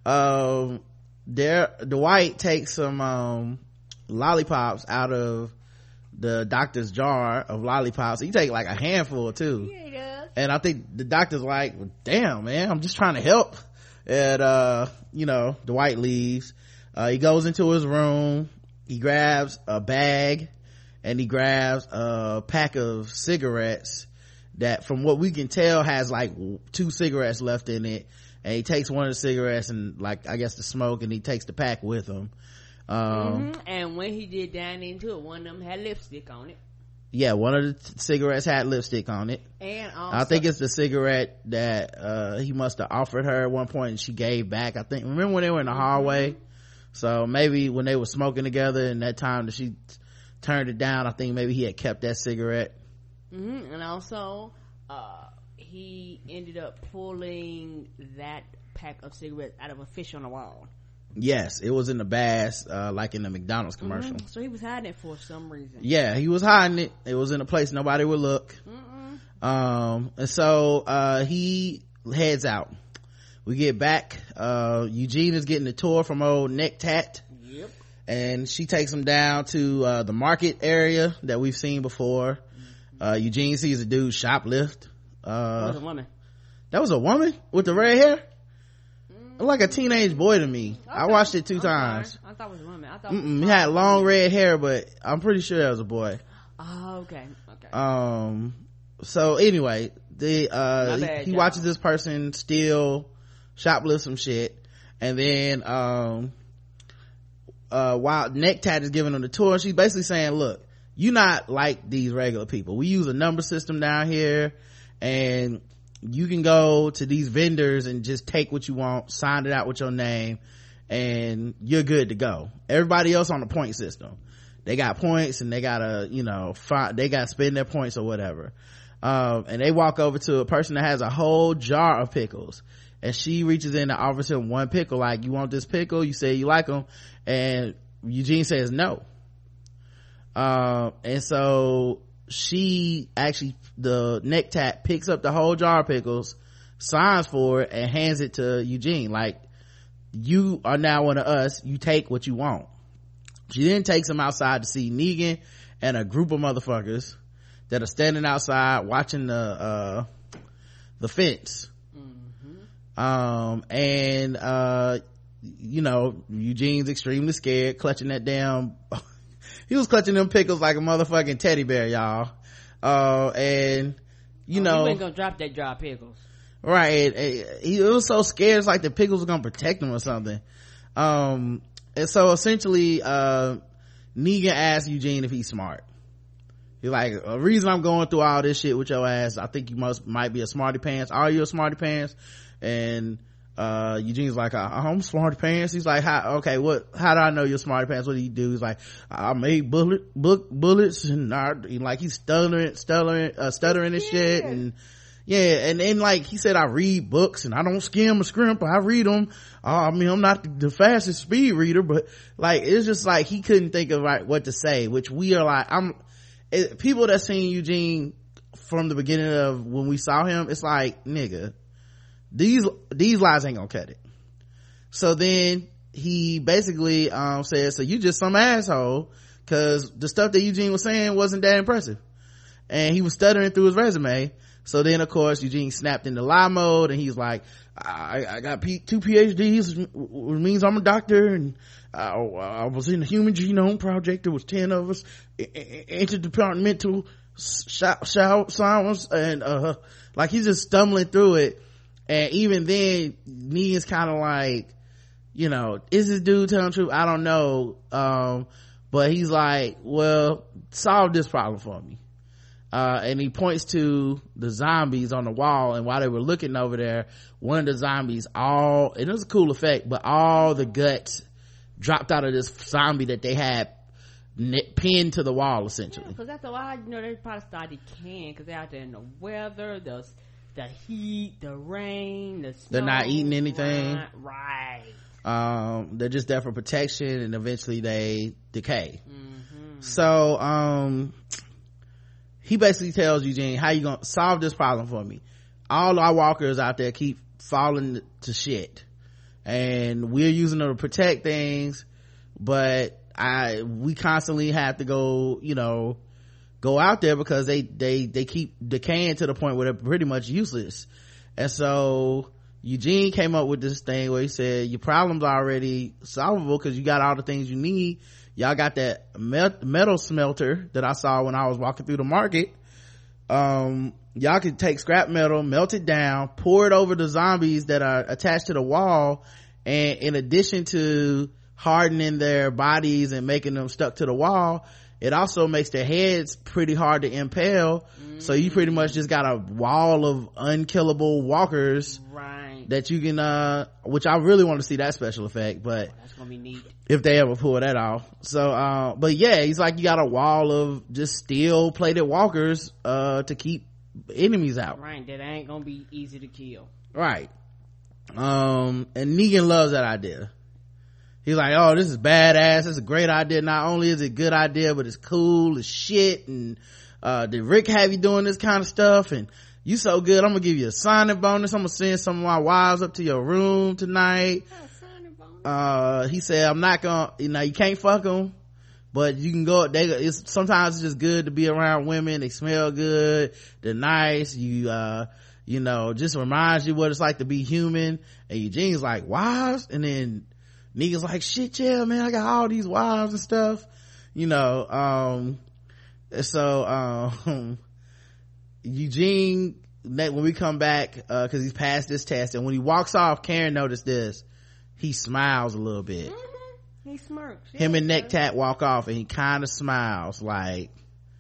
um, there, Dwight takes some, um, lollipops out of the doctor's jar of lollipops. He take like a handful too. Yeah, he does. And I think the doctor's like, well, damn, man, I'm just trying to help. And, uh, you know, Dwight leaves. Uh, he goes into his room. He grabs a bag and he grabs a pack of cigarettes that, from what we can tell, has like two cigarettes left in it. And he takes one of the cigarettes and, like, I guess the smoke, and he takes the pack with him. Um, Mm-hmm. And when he did down into it, one of them had lipstick on it. yeah, one of the t- cigarettes had lipstick on it. And also, I think it's the cigarette that uh he must have offered her at one point and she gave back. I think, remember when they were in the hallway? So maybe when they were smoking together, and that time that she t- turned it down, I think maybe he had kept that cigarette. Mm-hmm. And also, uh, he ended up pulling that pack of cigarettes out of a fish on the wall. Yes, it was in the bass, uh like in the McDonald's commercial. Mm-hmm. So he was hiding it for some reason. Yeah, he was hiding it. It was in a place nobody would look. Mm-mm. Um and so uh he heads out. We get back, uh Eugene is getting a tour from old Neck Tat. Yep. And she takes him down to uh the market area that we've seen before. uh Eugene sees a dude shoplift. uh That was a woman. that was a woman with the red hair, like a teenage boy to me. I Okay. watched it two I'm times. sorry. I thought it was a woman. I thought it was Mm-mm, he had long red hair, but I'm pretty sure that was a boy. Oh, okay. Okay. Um so anyway, the uh My bad, he, he y'all. watches this person steal, shoplift some shit, and then um uh while Neck Tat is giving him the tour, she's basically saying, look, you not like these regular people. We use a number system down here, and you can go to these vendors and just take what you want, sign it out with your name, and you're good to go. Everybody else on the point system, they got points, and they gotta, you know, fi- they gotta spend their points or whatever. Um and they walk over to a person that has a whole jar of pickles, and she reaches in and offers him one pickle, like, you want this pickle? You say you like them, and Eugene says no. Um and so she actually, the Neck Tat picks up the whole jar of pickles, signs for it, and hands it to Eugene, like, you are now one of us, you take what you want. She then takes him outside to see Negan and a group of motherfuckers that are standing outside watching the uh the fence. Mm-hmm. Um and uh you know, Eugene's extremely scared, clutching that damn he was clutching them pickles like a motherfucking teddy bear, y'all. Uh and you Oh, know, he wasn't gonna drop that jar of pickles. right, he, he was so scared, it's like the pickles were gonna protect him or something. Um and so essentially uh Negan asks Eugene if he's smart. He's like, a reason I'm going through all this shit with your ass, I think you must might be a smarty pants. Are you a smarty pants? And uh Eugene's like, I'm smarty pants. He's like, how, okay, what, how do I know you're smarty pants? What do you do? He's like, I made bullet book bullets, and I, like, he's stuttering stuttering uh, stuttering and shit. And yeah, and then, like, he said, I read books and I don't skim or scrimp, I read them. uh, I mean, I'm not the, the fastest speed reader, but, like, it's just like he couldn't think of, like, what to say, which we are like, I'm it, people that seen Eugene from the beginning of when we saw him, it's like, nigga, these these lies ain't gonna cut it. So then he basically um said, so you just some asshole, because the stuff that Eugene was saying wasn't that impressive, and he was stuttering through his resume. So then of course Eugene snapped into lie mode, and he's like, I, I got P- two P H Ds, which means I'm a doctor, and I, I was in the Human Genome Project. There was ten of us, interdepartmental science, and uh like he's just stumbling through it. And even then Negan's kind of like, you know, is this dude telling the truth? I don't know. Um but he's like, well, solve this problem for me. Uh and he points to the zombies on the wall, and while they were looking over there, one of the zombies, all, and it was a cool effect, but all the guts dropped out of this zombie that they had knit, pinned to the wall, essentially. Because yeah, after a while, you know, they probably started decaying because they're out there in the weather, the the heat, the rain, the snow. They're not eating anything. Right. Um, they're just there for protection, and eventually they decay. Mm-hmm. So, um, he basically tells Eugene, how you gonna solve this problem for me? All our walkers out there keep falling to shit, and we're using them to protect things, but I, we constantly have to go, you know, go out there because they, they, they keep decaying to the point where they're pretty much useless. And so Eugene came up with this thing where he said, your problem's already solvable because you got all the things you need. Y'all got that met- metal smelter that I saw when I was walking through the market. Um, y'all can take scrap metal, melt it down, pour it over the zombies that are attached to the wall, and in addition to hardening their bodies and making them stuck to the wall, it also makes their heads pretty hard to impale. Mm. So you pretty much just got a wall of unkillable walkers, right, that you can uh which I really want to see that special effect, but oh, that's gonna be neat if they ever pull that off. So uh but yeah, he's like, you got a wall of just steel plated walkers uh to keep enemies out, right, that ain't gonna be easy to kill, right. Um and Negan loves that idea. He's like, oh, this is badass, it's a great idea. Not only is it a good idea, but it's cool as shit. And uh did Rick have you doing this kind of stuff? And you so good, I'm gonna give you a signing bonus. I'm gonna send some of my wives up to your room tonight. Uh he said, I'm not gonna, you know, you can't fuck them, but you can go, they, it's sometimes it's just good to be around women. They smell good, they're nice, you uh you know, just reminds you what it's like to be human. And Eugene's like, wives? And then Negan's like, shit, yeah, man, I got all these wives and stuff, you know. Um so um Eugene, when we come back, uh because he's passed this test, and when he walks off, Karen noticed this, he smiles a little bit. Mm-hmm. He smirks. Him yeah, and Neck Tat walk off, and he kind of smiles like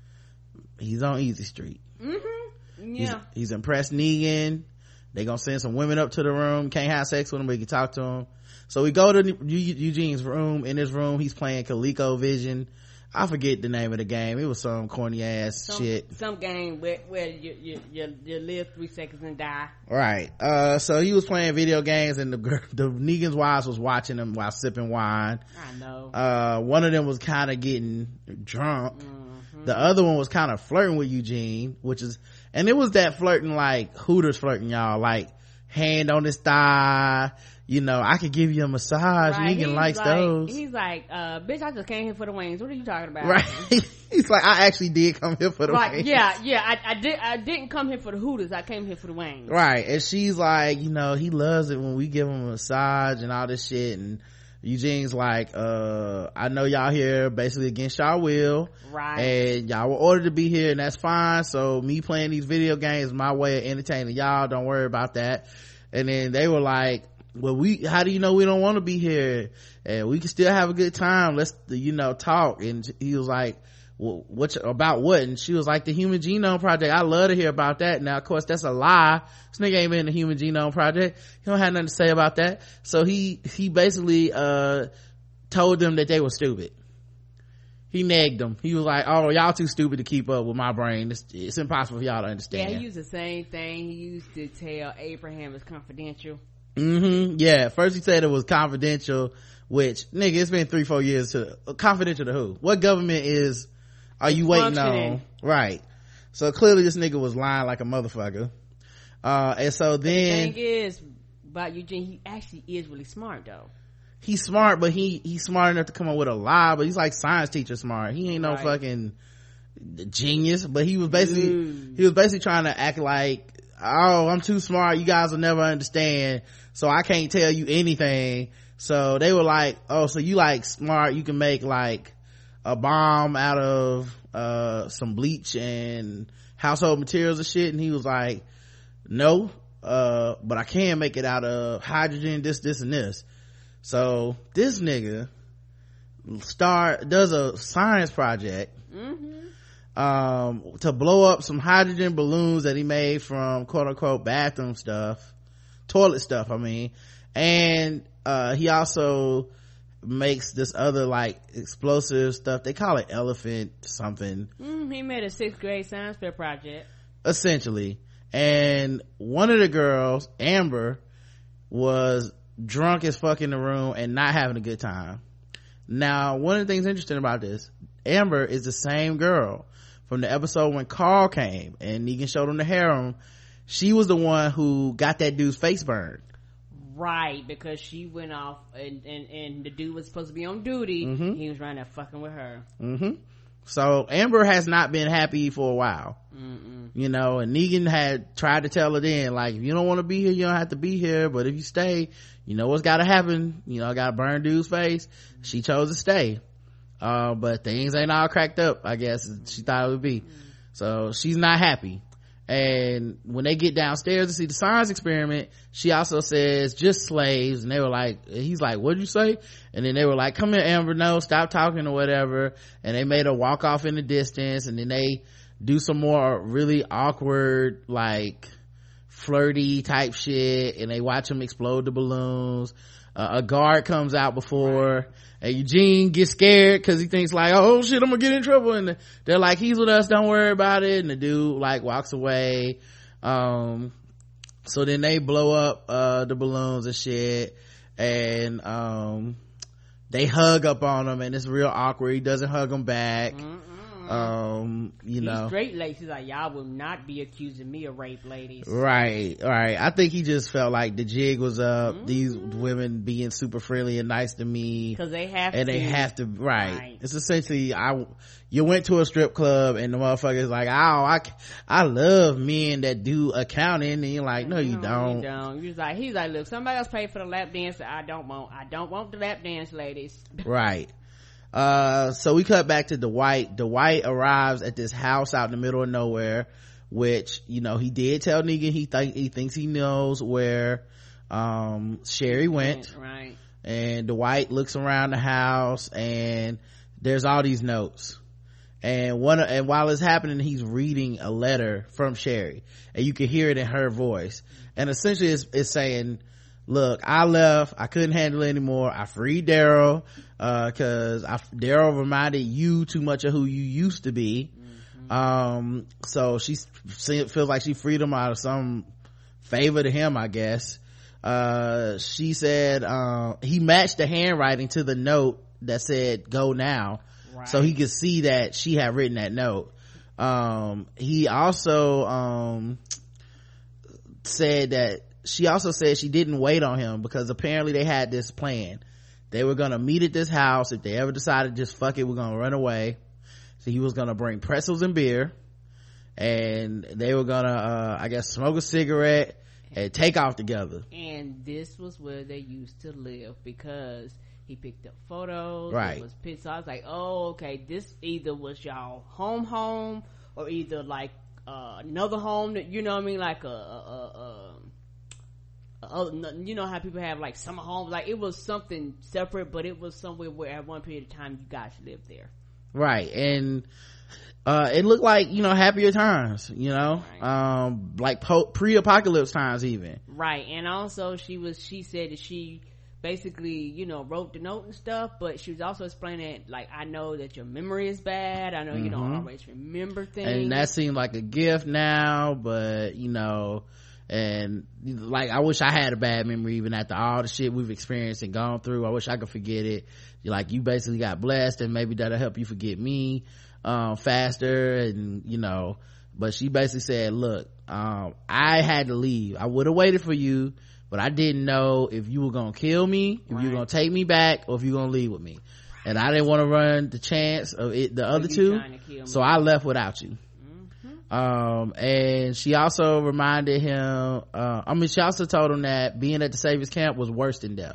he's on easy street. Mm-hmm. Yeah, he's, he's impressed Negan. They gonna send some women up to the room, can't have sex with him, but you can talk to him. So we go to Eugene's room. In his room, he's playing ColecoVision. I forget the name of the game. It was some corny ass some, shit. Some game where, where you, you, you, you live three seconds and die. Right. Uh, so he was playing video games, and the, the Negan's wives was watching him while sipping wine. I know. Uh, one of them was kind of getting drunk. Mm-hmm. The other one was kind of flirting with Eugene, which is, and it was that flirting like Hooters flirting, y'all, like hand on his thigh, you know, I could give you a massage. Right. Negan likes like, those. He's like, uh, bitch, I just came here for the wings. What are you talking about? Right. He's like, I actually did come here for the right. wings. Yeah, yeah. I, I did. I didn't come here for the Hooters. I came here for the wings. Right. And she's like, you know, he loves it when we give him a massage and all this shit. And Eugene's like, uh, I know y'all here basically against y'all will. Right. And y'all were ordered to be here, and that's fine. So me playing these video games is my way of entertaining y'all. Don't worry about that. And then they were like, well, we, how do you know we don't want to be here? And we can still have a good time. Let's, you know, talk. And he was like, well, what, about what? And she was like, the Human Genome Project. I love to hear about that. Now, of course, that's a lie. This nigga ain't been in the Human Genome Project. He don't have nothing to say about that. So he, he basically, uh, told them that they were stupid. He nagged them. He was like, oh, y'all too stupid to keep up with my brain. It's, it's impossible for y'all to understand. Yeah, he used the same thing he used to tell Abraham it's confidential. Mm-hmm. Yeah, first he said it was confidential, which, nigga, it's been three, four years to, confidential to who? What government is, are you waiting on? Right. So clearly this nigga was lying like a motherfucker. Uh, and so then. The thing is, about Eugene, he actually is really smart though. he's smart, but he he's smart enough to come up with a lie, but he's like science teacher smart. He ain't no right. fucking genius, but he was basically mm. he was basically trying to act like, oh, I'm too smart, you guys will never understand, so I can't tell you anything. So they were like, oh, so you like smart, you can make like a bomb out of uh some bleach and household materials and shit. And he was like, no, uh but I can make it out of hydrogen, this this and this. So this nigga start does a science project mm-hmm. um to blow up some hydrogen balloons that he made from quote unquote bathroom stuff, toilet stuff I mean. And uh he also makes this other like explosive stuff, they call it elephant something. Mm, he made a sixth grade science fair project essentially. And one of the girls, Amber, was drunk as fuck in the room and not having a good time. Now one of the things interesting about this, Amber is the same girl from the episode when Carl came and Negan showed him the harem. She was the one who got that dude's face burned. Right, because she went off and, and, and the dude was supposed to be on duty. Mm-hmm. He was running there fucking with her. Mm-hmm. So Amber has not been happy for a while. Mm-mm. You know, and Negan had tried to tell her then, like, if you don't want to be here, you don't have to be here, but if you stay, you know what's gotta happen. You know, I gotta burn dude's face. She chose to stay. Uh, but things ain't all cracked up, I guess she thought it would be. Mm-hmm. So she's not happy. And when they get downstairs to see the science experiment, she also says just slaves. And they were like, he's like, what'd you say? And then they were like, come here, Amber, no, stop talking or whatever. And they made her walk off in the distance. And then they do some more really awkward, like flirty type shit. And they watch him explode the balloons. Uh, a guard comes out before, and Eugene gets scared because he thinks like, oh shit, I'm gonna get in trouble. And they're like, he's with us, don't worry about it. And the dude like walks away. Um, so then they blow up uh the balloons and shit, and um they hug up on him, and it's real awkward. He doesn't hug them back. Mm-mm. Um, you He's know, straight laced. He's like, y'all will not be accusing me of rape, ladies. Right, right. I think he just felt like the jig was up. Mm-hmm. These women being super friendly and nice to me because they have and to. they have to. Right. right. It's essentially, I you went to a strip club and the motherfucker's like, oh, I I love men that do accounting, and you're like, no, you no, don't. You don't. He's like, he's like, look, somebody else paid for the lap dance. I don't want. I don't want the lap dance, ladies. Right. Uh, so we cut back to Dwight. Dwight arrives at this house out in the middle of nowhere, which, you know, he did tell Negan he think he thinks he knows where um Sherry went. Right. And Dwight looks around the house and there's all these notes. And one and while it's happening, he's reading a letter from Sherry, and you can hear it in her voice. And essentially it's, it's saying, look, I left, I couldn't handle it anymore, I freed Daryl uh because I Daryl reminded you too much of who you used to be. Mm-hmm. Um so she feels like she freed him out of some favor to him, I guess. Uh she said uh he matched the handwriting to the note that said go now. Right. So he could see that she had written that note. Um he also um said that she also said she didn't wait on him because apparently they had this plan. They were gonna meet at this house. If they ever decided just fuck it, we're gonna run away. So he was gonna bring pretzels and beer, and they were gonna uh I guess smoke a cigarette and take off together. And this was where they used to live because he picked up photos. Right. It was pictures. So I was like, oh, okay, this either was y'all home home or either like uh another home that, you know what I mean, like a, a, a, a Oh, you know how people have like summer homes, like it was something separate, but it was somewhere where at one period of time you guys lived there. Right. And uh it looked like, you know, happier times, you know, right. um like po- pre-apocalypse times even. Right. And also she was she said that she basically, you know, wrote the note and stuff, but she was also explaining like, I know that your memory is bad, I know mm-hmm. you don't always remember things, and that seemed like a gift now, but you know, and like I wish I had a bad memory even after all the shit we've experienced and gone through. I wish I could forget it. Like you basically got blessed, and maybe that'll help you forget me um faster. And you know, but she basically said, look, um, I had to leave. I would have waited for you, but I didn't know if you were gonna kill me, if right. you were gonna take me back, or if you were gonna leave with me. And I didn't want to run the chance of it, the other two, so I left without you. Mm-hmm. Um, and she also reminded him, uh, I mean, she also told him that being at the Savior's camp was worse than death.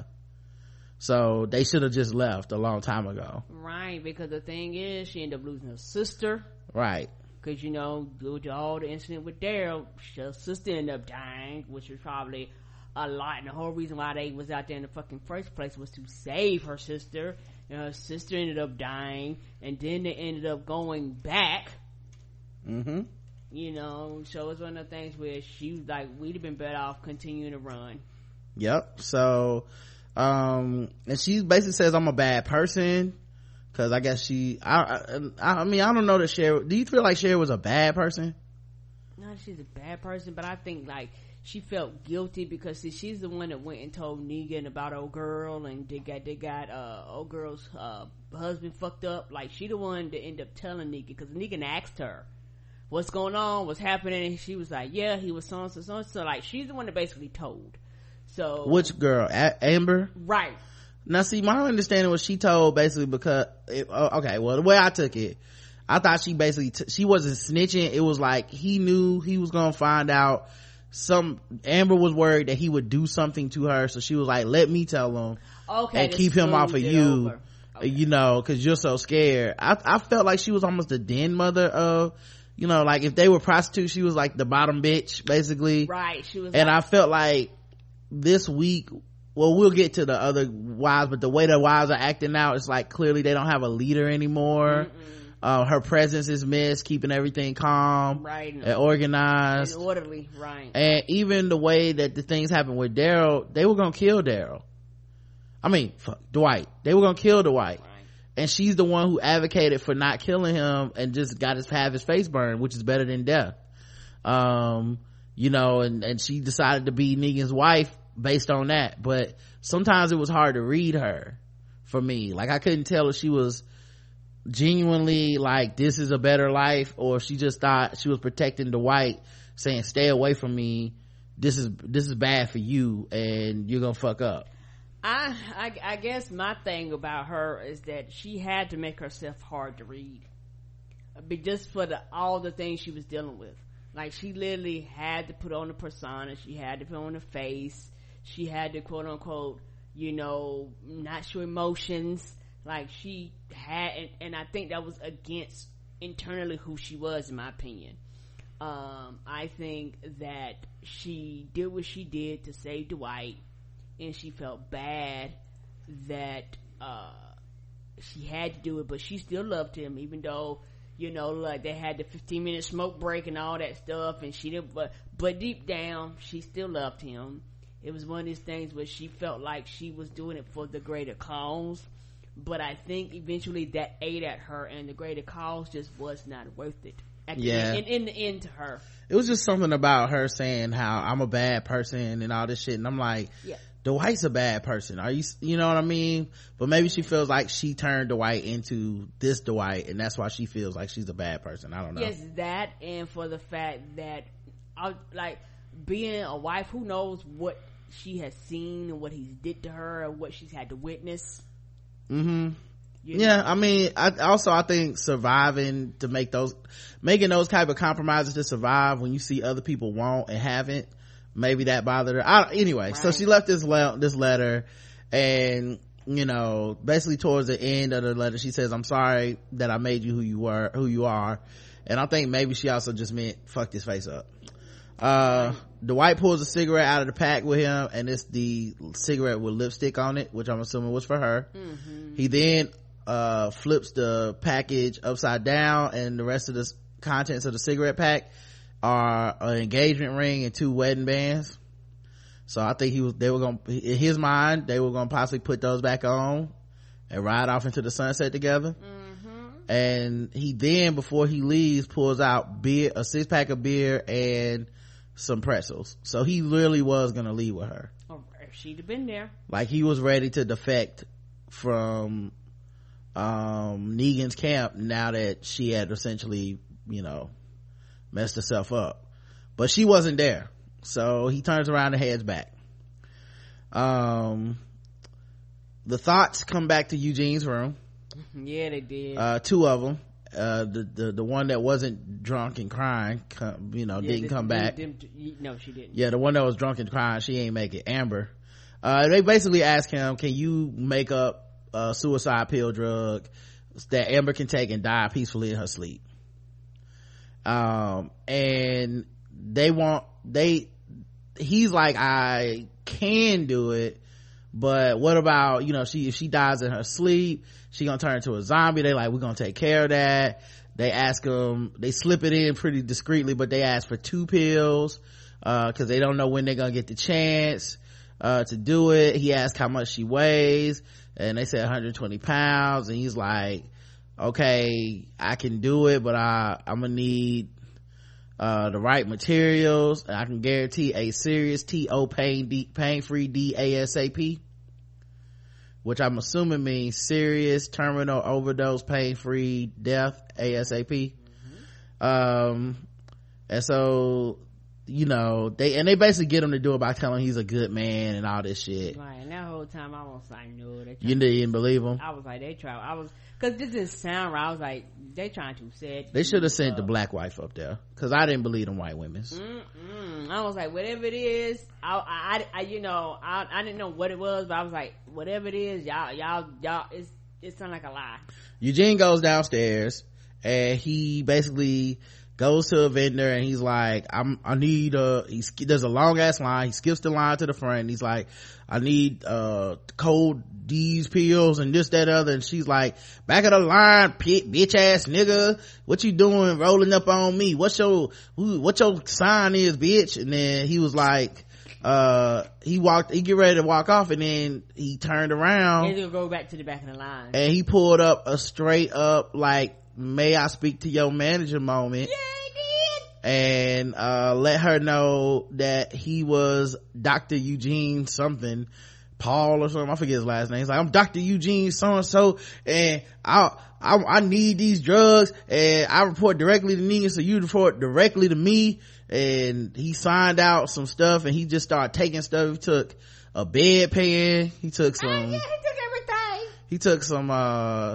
So they should have just left a long time ago. Right, because the thing is, she ended up losing her sister. Right. Because, you know, due to all the incident with Daryl, her sister ended up dying, which was probably a lot. And the whole reason why they was out there in the fucking first place was to save her sister. And her sister ended up dying. And then they ended up going back. Mm-hmm. You know, so it's one of the things where she was like, we'd have been better off continuing to run. Yep. So, um, and she basically says I'm a bad person. Cause I guess she, I, I, I mean, I don't know that Cher, do you feel like Cher was a bad person? No, she's a bad person, but I think like she felt guilty because see, she's the one that went and told Negan about old girl, and they got, they got, uh, old girl's, uh, husband fucked up. Like she the one that ended up telling Negan, cause Negan asked her what's going on, what's happening, and she was like, yeah, he was so and so, so and so. Like she's the one that basically told. So. Which girl? A- Amber? Right. Now see, my understanding was she told basically because it, okay, well the way I took it, I thought she basically t- she wasn't snitching. It was like he knew he was gonna find out some. Amber was worried that he would do something to her, so she was like, let me tell him, okay, and keep him off of you, okay. You know, because you're so scared. I, I felt like she was almost the den mother of, you know, like if they were prostitutes, she was like the bottom bitch basically, right? She was, and like- I felt like this week, well, we'll get to the other wives, but the way the wives are acting now, it's like clearly they don't have a leader anymore. Uh, her presence is missed, keeping everything calm, right, and organized, and orderly, right. And even the way that the things happened with Daryl, they were gonna kill Daryl. I mean, fuck, Dwight. They were gonna kill Dwight, right. And she's the one who advocated for not killing him and just got his have his face burned, which is better than death. Um, you know, and and she decided to be Negan's wife based on that, but sometimes it was hard to read her for me. Like I couldn't tell if she was genuinely like this is a better life, or if she just thought she was protecting Dwight, saying stay away from me, this is this is bad for you and you're gonna fuck up. I, I I guess my thing about her is that she had to make herself hard to read, but just for the all the things she was dealing with. Like she literally had to put on a persona, she had to put on a face, she had to quote unquote, you know, not show emotions. Like she had, and, and I think that was against internally who she was, in my opinion. Um, I think that she did what she did to save Dwight, and she felt bad that, uh, she had to do it, but she still loved him, even though, you know, like they had the fifteen minute smoke break and all that stuff, and she didn't, but, but deep down, she still loved him. It was one of these things where she felt like she was doing it for the greater cause, but I think eventually that ate at her, and the greater cause just was not worth it. At yeah. The, in, in the end to her. It was just something about her saying how I'm a bad person and all this shit, and I'm like, yeah. Dwight's a bad person. Are you, you know what I mean? But maybe she feels like she turned Dwight into this Dwight, and that's why she feels like she's a bad person. I don't know. Yes, that, and for the fact that, I, like, being a wife, who knows what she has seen and what he's did to her and what she's had to witness. Mm-hmm. You know? Yeah, I mean, I also I think surviving to make those, making those type of compromises to survive when you see other people won't and haven't, maybe that bothered her. I, anyway, right. So she left this le- this letter, and you know, basically towards the end of the letter, she says, "I'm sorry that I made you who you were, who you are," and I think maybe she also just meant fuck this face up. Uh, Dwight pulls a cigarette out of the pack with him, and it's the cigarette with lipstick on it, which I'm assuming was for her. Mm-hmm. He then uh flips the package upside down, and the rest of the contents of the cigarette pack are an engagement ring and two wedding bands. So I think he was they were gonna, in his mind, they were gonna possibly put those back on and ride off into the sunset together. Mm-hmm. And he then, before he leaves, pulls out beer, a six pack of beer and some pretzels. So he really was gonna leave with her. Oh, if she'd have been there, like he was ready to defect from um Negan's camp now that she had essentially, you know, messed herself up, but she wasn't there. So he turns around and heads back. Um, the thoughts come back to Eugene's room. Yeah, they did. Uh, two of them. Uh, the, the, the one that wasn't drunk and crying, come, you know, yeah, didn't come back. Them, them, no, she didn't. Yeah, the one that was drunk and crying, she ain't make it. Amber. Uh, they basically asked him, can you make up a suicide pill drug that Amber can take and die peacefully in her sleep? Um, and they want, they, he's like, I can do it, but what about, you know, she, if she dies in her sleep, she gonna turn into a zombie. They like, we're gonna take care of that. They ask him, they slip it in pretty discreetly, but they ask for two pills, uh, cause they don't know when they're gonna get the chance, uh, to do it. He asked how much she weighs, and they said one hundred twenty pounds, and he's like, okay, I can do it, but I, I'm gonna need, uh, the right materials, and I can guarantee a serious T O pain, D, pain-free D ASAP. Which I'm assuming means serious terminal overdose pain-free death ASAP. Mm-hmm. Um, and so, you know, they, and they basically get him to do it by telling him he's a good man and all this shit. Right, and that whole time I was like, no, they you didn't believe him? I was like, they try, I was, cause this didn't sound right. I was like, they trying to say they should have sent the black wife up there, cause I didn't believe them white women. Mm-mm. I was like, whatever it is, I, I, I you know, I, I didn't know what it was, but I was like, whatever it is, y'all, y'all, y'all, it's, it sounded like a lie. Eugene goes downstairs and he basically goes to a vendor and he's like, I'm, I need, uh, he's, there's a long ass line. He skips the line to the front and he's like, I need, uh, cold D's pills and this, that, other. And she's like, back of the line, bitch ass nigga. What you doing rolling up on me? What's your, what your sign is, bitch? And then he was like, uh, he walked, he get ready to walk off and then he turned around. And he'll go back to the back of the line. And he pulled up a straight up, like, may I speak to your manager moment. Yeah, he did. And, uh, let her know that he was Doctor Eugene something. Paul or something, I forget his last name. He's like, I'm Doctor Eugene so-and-so, and I, I, I need these drugs, and I report directly to me, so you report directly to me. And he signed out some stuff, and he just started taking stuff. He took a bedpan, he took some, oh, yeah, he took everything. He took some, uh,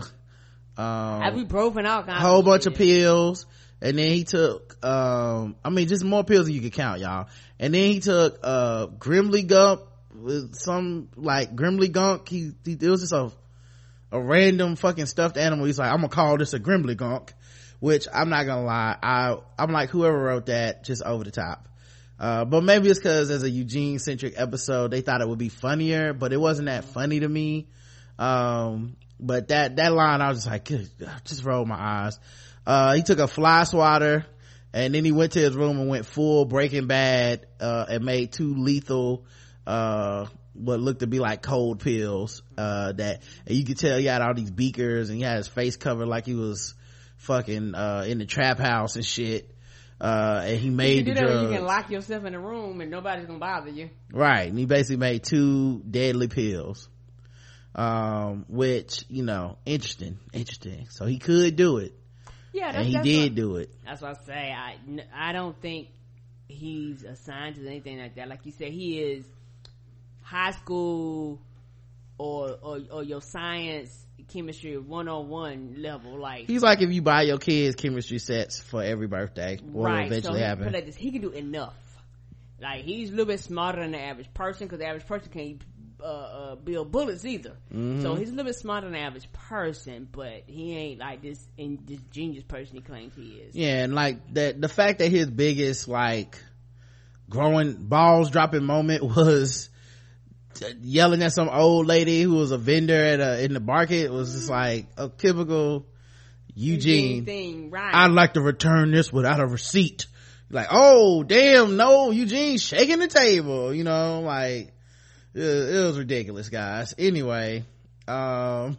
um, ibuprofen, all kinds a whole of bunch shit. of pills, and then he took, um, I mean, just more pills than you could count, y'all. And then he took, uh, Grimly Gump, with some like Grimly Gunk. He, he it was just a a random fucking stuffed animal. He's like, I'm gonna call this a Grimly Gunk, which I'm not gonna lie, I I'm like, whoever wrote that, just over the top. Uh but maybe it's because as a Eugene centric episode they thought it would be funnier, but it wasn't that funny to me. Um but that that line I was just like, good, just roll my eyes. Uh he took a fly swatter and then he went to his room and went full Breaking Bad, uh and made two lethal uh what looked to be like cold pills, uh that, and you could tell he had all these beakers and he had his face covered like he was fucking uh in the trap house and shit, uh and he made you the do that drugs. when you can lock yourself in a room and nobody's gonna bother you, right? And he basically made two deadly pills, um which, you know, interesting interesting so he could do it. Yeah, that's, and he that's did what, do it. That's what I say. I I don't think he's a scientist or anything like that. Like you said, he is high school or or, or your science chemistry one oh one level. Like he's like if you buy your kids chemistry sets for every birthday, what right, will eventually so happen. Put like this, he can do enough. Like he's a little bit smarter than the average person, because the average person can't uh, uh build bullets either. Mm-hmm. So he's a little bit smarter than the average person, but he ain't like this in this genius person he claims he is. Yeah, and like that, the fact that his biggest like growing balls dropping moment was yelling at some old lady who was a vendor at a in the market was just like a typical Eugene thing, right? I'd like to return this without a receipt. Like, oh damn, no, Eugene shaking the table, you know, like it, it was ridiculous, guys. Anyway, um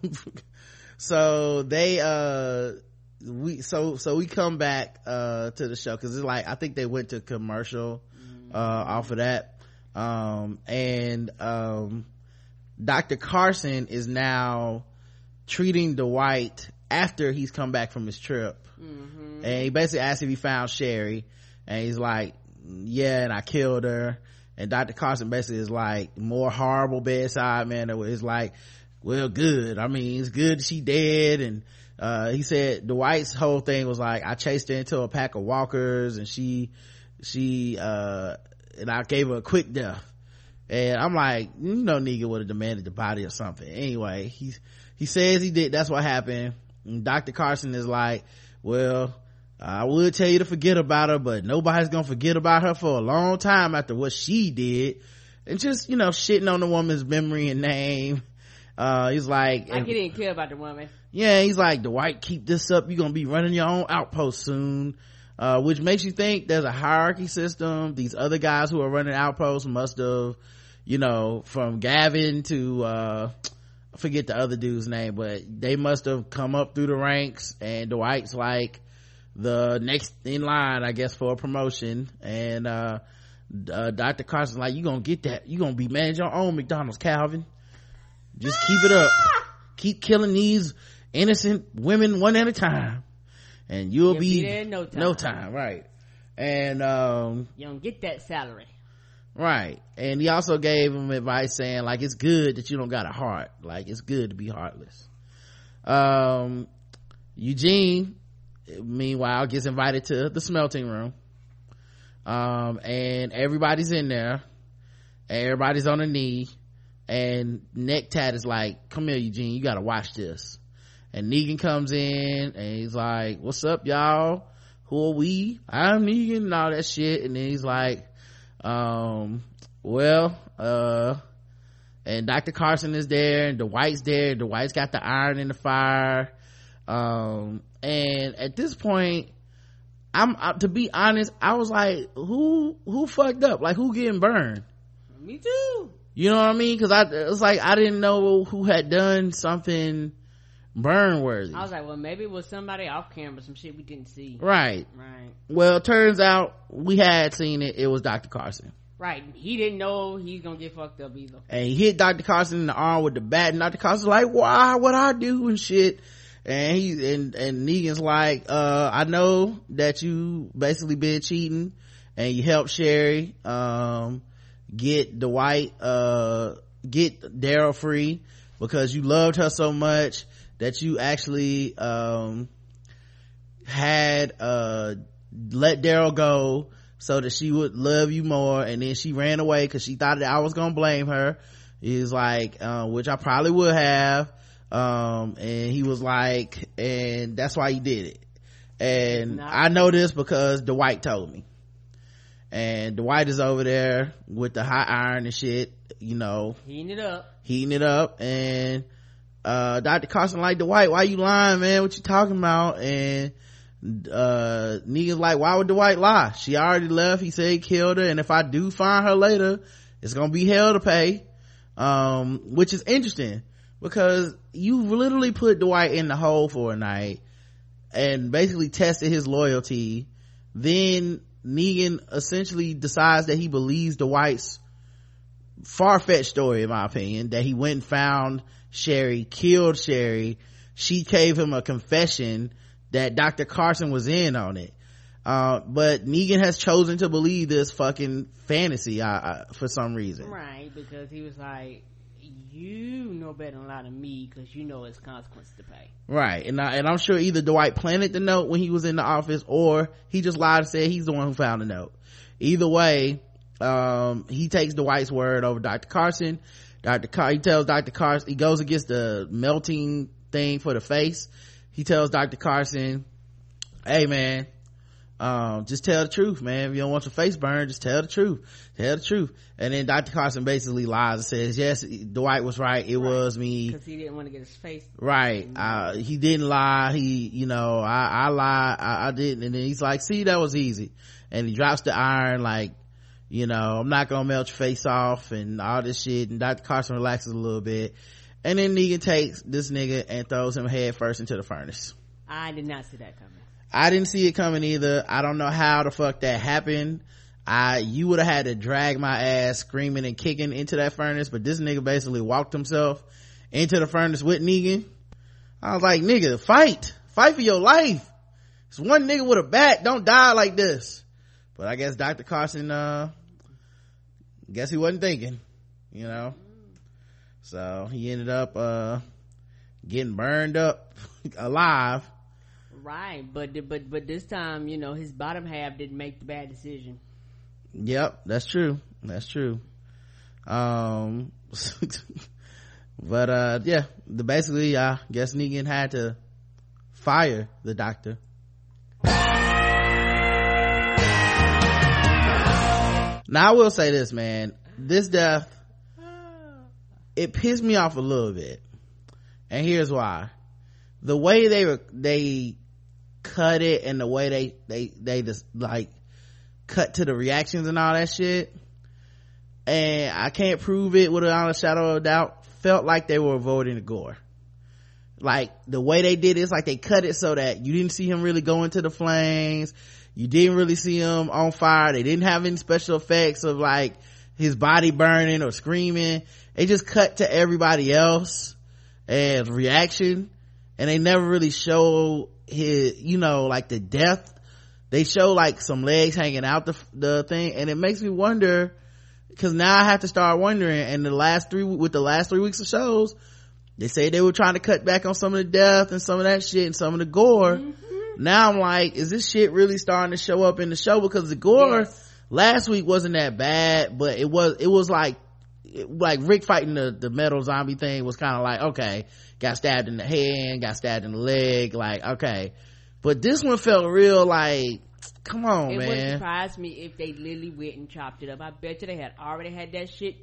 so they uh we so so we come back uh to the show because it's like I think they went to commercial uh off of that, um and um Doctor Carson is now treating Dwight after he's come back from his trip. Mm-hmm. And he basically asked if he found Sherry, and he's like, yeah, and I killed her. And Doctor Carson basically is like more horrible bedside manner. It's like, well, good. I mean, it's good she dead. And uh he said Dwight's whole thing was like, I chased her into a pack of walkers, and she she uh and I gave her a quick death. And I'm like, you know, Negan would have demanded the body or something. Anyway, he he says he did. That's what happened. And Doctor Carson is like, well, I would tell you to forget about her, but nobody's gonna forget about her for a long time after what she did. And just, you know, shitting on the woman's memory and name. Uh he's like, like he didn't care about the woman. Yeah, he's like, Dwight, keep this up, you're gonna be running your own outpost soon. Uh which makes you think there's a hierarchy system. These other guys who are running outposts must have, you know, from Gavin to uh I forget the other dude's name, but they must have come up through the ranks, and Dwight's like the next in line, I guess, for a promotion. And uh, uh Doctor Carson's like, you gonna get that, you gonna be managing your own McDonald's, Calvin. Just keep it up, keep killing these innocent women one at a time, and you'll, you'll be, be there in no time. no time right? And um you don't get that salary, right? And he also gave him advice saying, like, it's good that you don't got a heart, like it's good to be heartless. um Eugene, meanwhile, gets invited to the smelting room, um and everybody's in there, and everybody's on a knee, and Necktat is like, come here, Eugene, you gotta watch this. And Negan comes in, and he's like, what's up, y'all? Who are we? I'm Negan, and all that shit. And then he's like, um well, uh and Doctor Carson is there, and Dwight's there. Dwight's got the iron in the fire. Um and at this point, I'm uh, to be honest, I was like, who who fucked up? Like, who getting burned? Me too. You know what I mean? Because I it was like, I didn't know who had done something burn worthy. I was like, well, maybe it was somebody off camera, some shit we didn't see. Right. Right. Well, it turns out we had seen it. It was Doctor Carson. Right. He didn't know he's gonna get fucked up either. And he hit Doctor Carson in the arm with the bat, and Doctor Carson's like, why? What I do and shit. And he and and Negan's like, uh I know that you basically been cheating, and you helped Sherry um get Dwight uh get Daryl free because you loved her so much that you actually um had uh let Daryl go so that she would love you more, and then she ran away because she thought that I was gonna blame her. He's like, uh, which I probably would have. Um and he was like, and that's why he did it. And Not I know this because Dwight told me. And Dwight is over there with the hot iron and shit, you know, heating it up heating it up and uh Doctor Carson like, Dwight, why you lying, man? What you talking about? And uh Negan's like, why would Dwight lie? She already left. He said he killed her, and if I do find her later, it's gonna be hell to pay. Um which is interesting, because you literally put Dwight in the hole for a night and basically tested his loyalty. Then Negan essentially decides that he believes Dwight's far-fetched story, in my opinion, that he went and found Sherry, killed Sherry. She gave him a confession that Doctor Carson was in on it. Uh, but Negan has chosen to believe this fucking fantasy, uh, uh, for some reason. Right, because he was like, you know better than a lot of me, because you know it's consequences to pay. Right. And, I, and I'm sure either Dwight planted the note when he was in the office, or he just lied and said he's the one who found the note. Either way, um, he takes Dwight's word over Doctor Carson. Doctor Car- he tells Doctor Carson, he goes against the melting thing for the face. He tells Doctor Carson, hey man, um just tell the truth, man. If you don't want your face burned, just tell the truth tell the truth. And then Doctor Carson basically lies and says, yes, Dwight was right, it right. was me, because he didn't want to get his face right. uh he didn't lie, he you know i i lied, I, I didn't. And then he's like, see, that was easy. And he drops the iron like, you know, I'm not gonna melt your face off and all this shit. And Doctor Carson relaxes a little bit, and then Negan takes this nigga and throws him head first into the furnace. I did not see that coming. I didn't see it coming either. I don't know how the fuck that happened. I you would have had to drag my ass screaming and kicking into that furnace, but this nigga basically walked himself into the furnace with Negan. I was like, nigga, fight. Fight for your life. It's one nigga with a bat. Don't die like this. But I guess Doctor Carson, uh, guess he wasn't thinking, you know? So he ended up, uh, getting burned up alive. Right. But, but, but this time, you know, his bottom half didn't make the bad decision. Yep. That's true. That's true. Um, but, uh, yeah, the, basically, I guess Negan had to fire the doctor. Now I will say this, man, this death, it pissed me off a little bit, and here's why. The way they were they cut it, and the way they they they just like cut to the reactions and all that shit, and I can't prove it without a shadow of a doubt, felt like they were avoiding the gore. Like the way they did it, it's like they cut it so that you didn't see him really go into the flames, you didn't really see him on fire, they didn't have any special effects of like his body burning or screaming. They just cut to everybody else and reaction, and they never really show his, you know, like the death. They show like some legs hanging out the the thing, and it makes me wonder, because now I have to start wondering. And the last three with the last three weeks of shows, they say they were trying to cut back on some of the death and some of that shit and some of the gore. Mm-hmm. Now I'm like, is this shit really starting to show up in the show? Because the gore yes. last week wasn't that bad, but it was it was like like Rick fighting the the metal zombie thing was kind of like, okay, got stabbed in the hand, got stabbed in the leg, like okay. But this one felt real like, come on, it man. It wouldn't surprise me if they literally went and chopped it up. I bet you they had already had that shit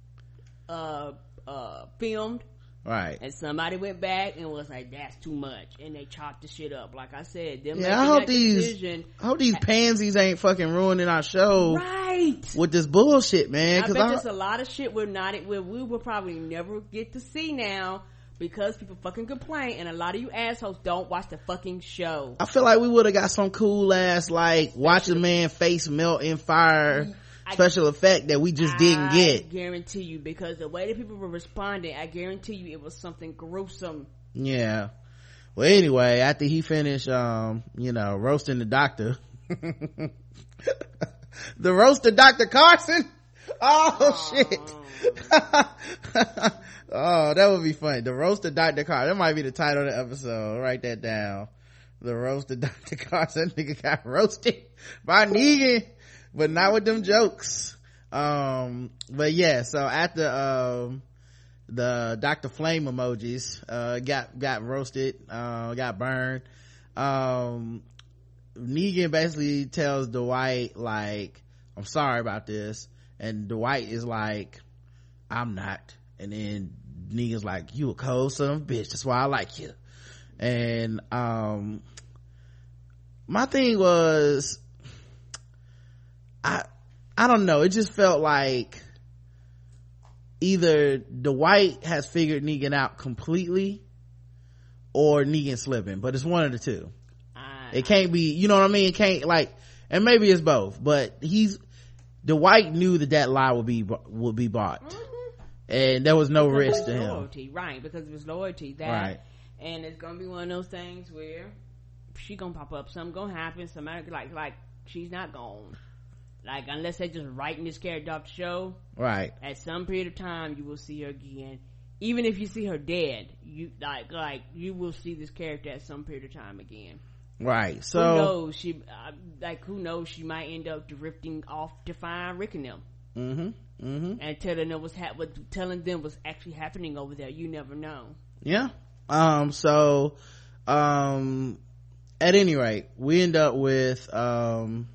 uh uh filmed. Right. And somebody went back and was like, that's too much, and they chopped the shit up. Like I said, them yeah, I hope these decision, I hope these pansies ain't fucking ruining our show right with this bullshit, man. I bet I, there's a lot of shit we're not we we will probably never get to see now because people fucking complain, and a lot of you assholes don't watch the fucking show. I feel like we would have got some cool ass like watch a man face melt in fire I, special effect that we just I didn't get. I guarantee you, because the way that people were responding, I guarantee you it was something gruesome. Yeah. Well, anyway, after he finished, um, you know, roasting the doctor, the roaster Doctor Carson. Oh, oh. shit. Oh, that would be funny. The roaster Doctor Carson. That might be the title of the episode. Write that down. The roaster Doctor Carson. Nigga got roasted by Negan, but not with them jokes. Um, but yeah, so after, um, the Doctor Flame emojis, uh, got, got roasted, uh, got burned, um, Negan basically tells Dwight, like, I'm sorry about this. And Dwight is like, I'm not. And then Negan's like, you a cold son of a bitch, that's why I like you. And um my thing was, I I don't know, it just felt like either Dwight has figured Negan out completely or Negan slipping, but it's one of the two. uh, it can't be, you know what I mean, it can't, like, and maybe it's both, but he's Dwight knew that that lie would be would be bought. Mm-hmm. And there was no because risk to him. Loyalty, right? Because it was loyalty. That, right. And it's gonna be one of those things where she gonna pop up, something gonna happen. Somebody like like she's not gone. Like unless they just writing this character off the show. Right. At some period of time, you will see her again. Even if you see her dead, you like like you will see this character at some period of time again. Right. So who knows? She uh, like who knows? She might end up drifting off to find Rick and them. Mm-hmm. Mm-hmm. And telling them what's ha- what telling them what's actually happening over there. You never know. Yeah. Um. So, um. At any rate, we end up with um.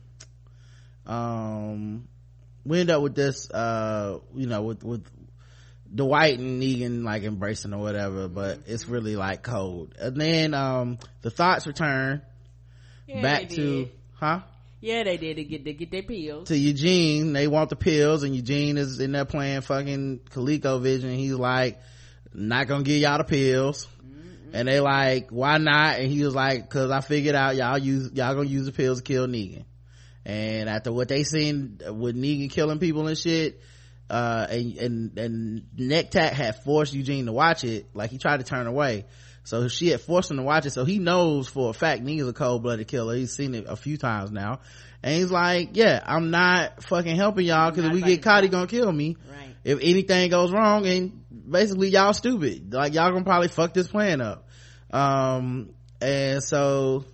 Um. We end up with this. Uh. You know, with with Dwight and Negan like embracing or whatever, but mm-hmm. it's really like cold. And then um the thoughts return yeah, back to huh. Yeah, they did to get to get their pills. To Eugene, they want the pills, and Eugene is in there playing fucking ColecoVision. He's like, not gonna give y'all the pills. Mm-hmm. And they like, why not? And he was like, cause I figured out y'all use y'all gonna use the pills to kill Negan. And after what they seen with Negan killing people and shit, uh and and and Necktat had forced Eugene to watch it. Like, he tried to turn away, so she had forced him to watch it, so he knows for a fact Negan's a cold-blooded killer. He's seen it a few times now, and he's like, yeah, I'm not fucking helping y'all, because if we get caught, he gonna kill me. Right. If anything goes wrong, and basically y'all stupid, like, y'all gonna probably fuck this plan up. Um and so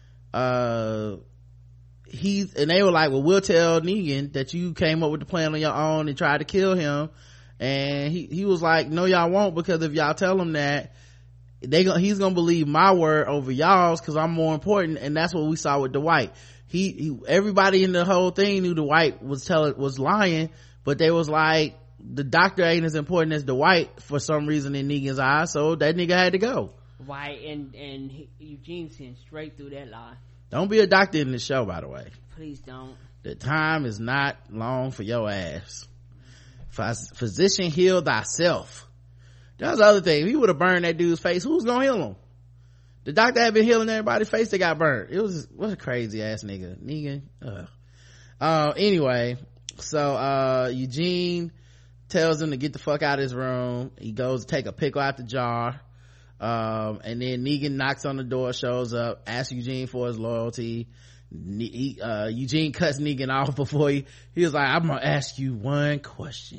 uh he's and they were like, well, we'll tell Negan that you came up with the plan on your own and tried to kill him. And he he was like, no, y'all won't, because if y'all tell him that, they gonna he's gonna believe my word over y'all's, because I'm more important. And that's what we saw with Dwight. He, he everybody in the whole thing knew Dwight was telling was lying, but they was like, the doctor ain't as important as Dwight for some reason in Negan's eyes, so that nigga had to go. Right. And and he, Eugene sent straight through that lie. Don't be a doctor in this show, by the way. Please don't. The time is not long for your ass. Phys- physician, heal thyself. That's the other thing. If he would have burned that dude's face, who's gonna heal him? The doctor had been healing everybody's face that got burned. It was, what a crazy ass nigga. Negan. Ugh. Uh, anyway, so, uh, Eugene tells him to get the fuck out of his room. He goes to take a pickle out the jar. Um, and then Negan knocks on the door, shows up, asks Eugene for his loyalty. He, uh, Eugene cuts Negan off before he, he was like, I'm gonna ask you one question.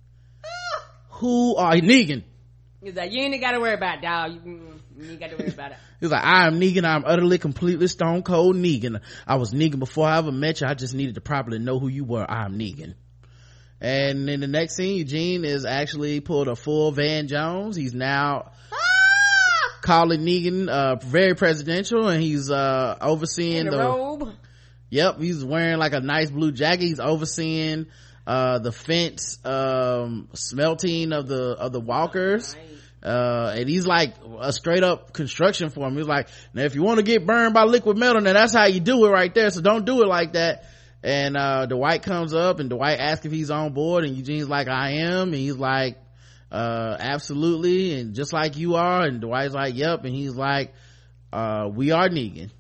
Who are you, Negan? He's like, you ain't gotta worry about it, dog. You, you ain't gotta worry about it. He was like, I am Negan. I'm utterly, completely stone cold Negan. I was Negan before I ever met you. I just needed to properly know who you were. I'm Negan. And in the next scene, Eugene is actually pulled a full Van Jones. He's now calling Negan uh very presidential, and he's uh overseeing in the, the robe. Yep, he's wearing like a nice blue jacket. He's overseeing uh the fence um smelting of the of the walkers. Right. Uh and he's like a straight up construction foreman. He's like, now if you want to get burned by liquid metal, now that's how you do it right there, so don't do it like that. And uh Dwight comes up, and Dwight asks if he's on board, and Eugene's like, I am. And he's like, uh absolutely, and just like you are. And Dwight's like, yep. And he's like, uh we are Negan.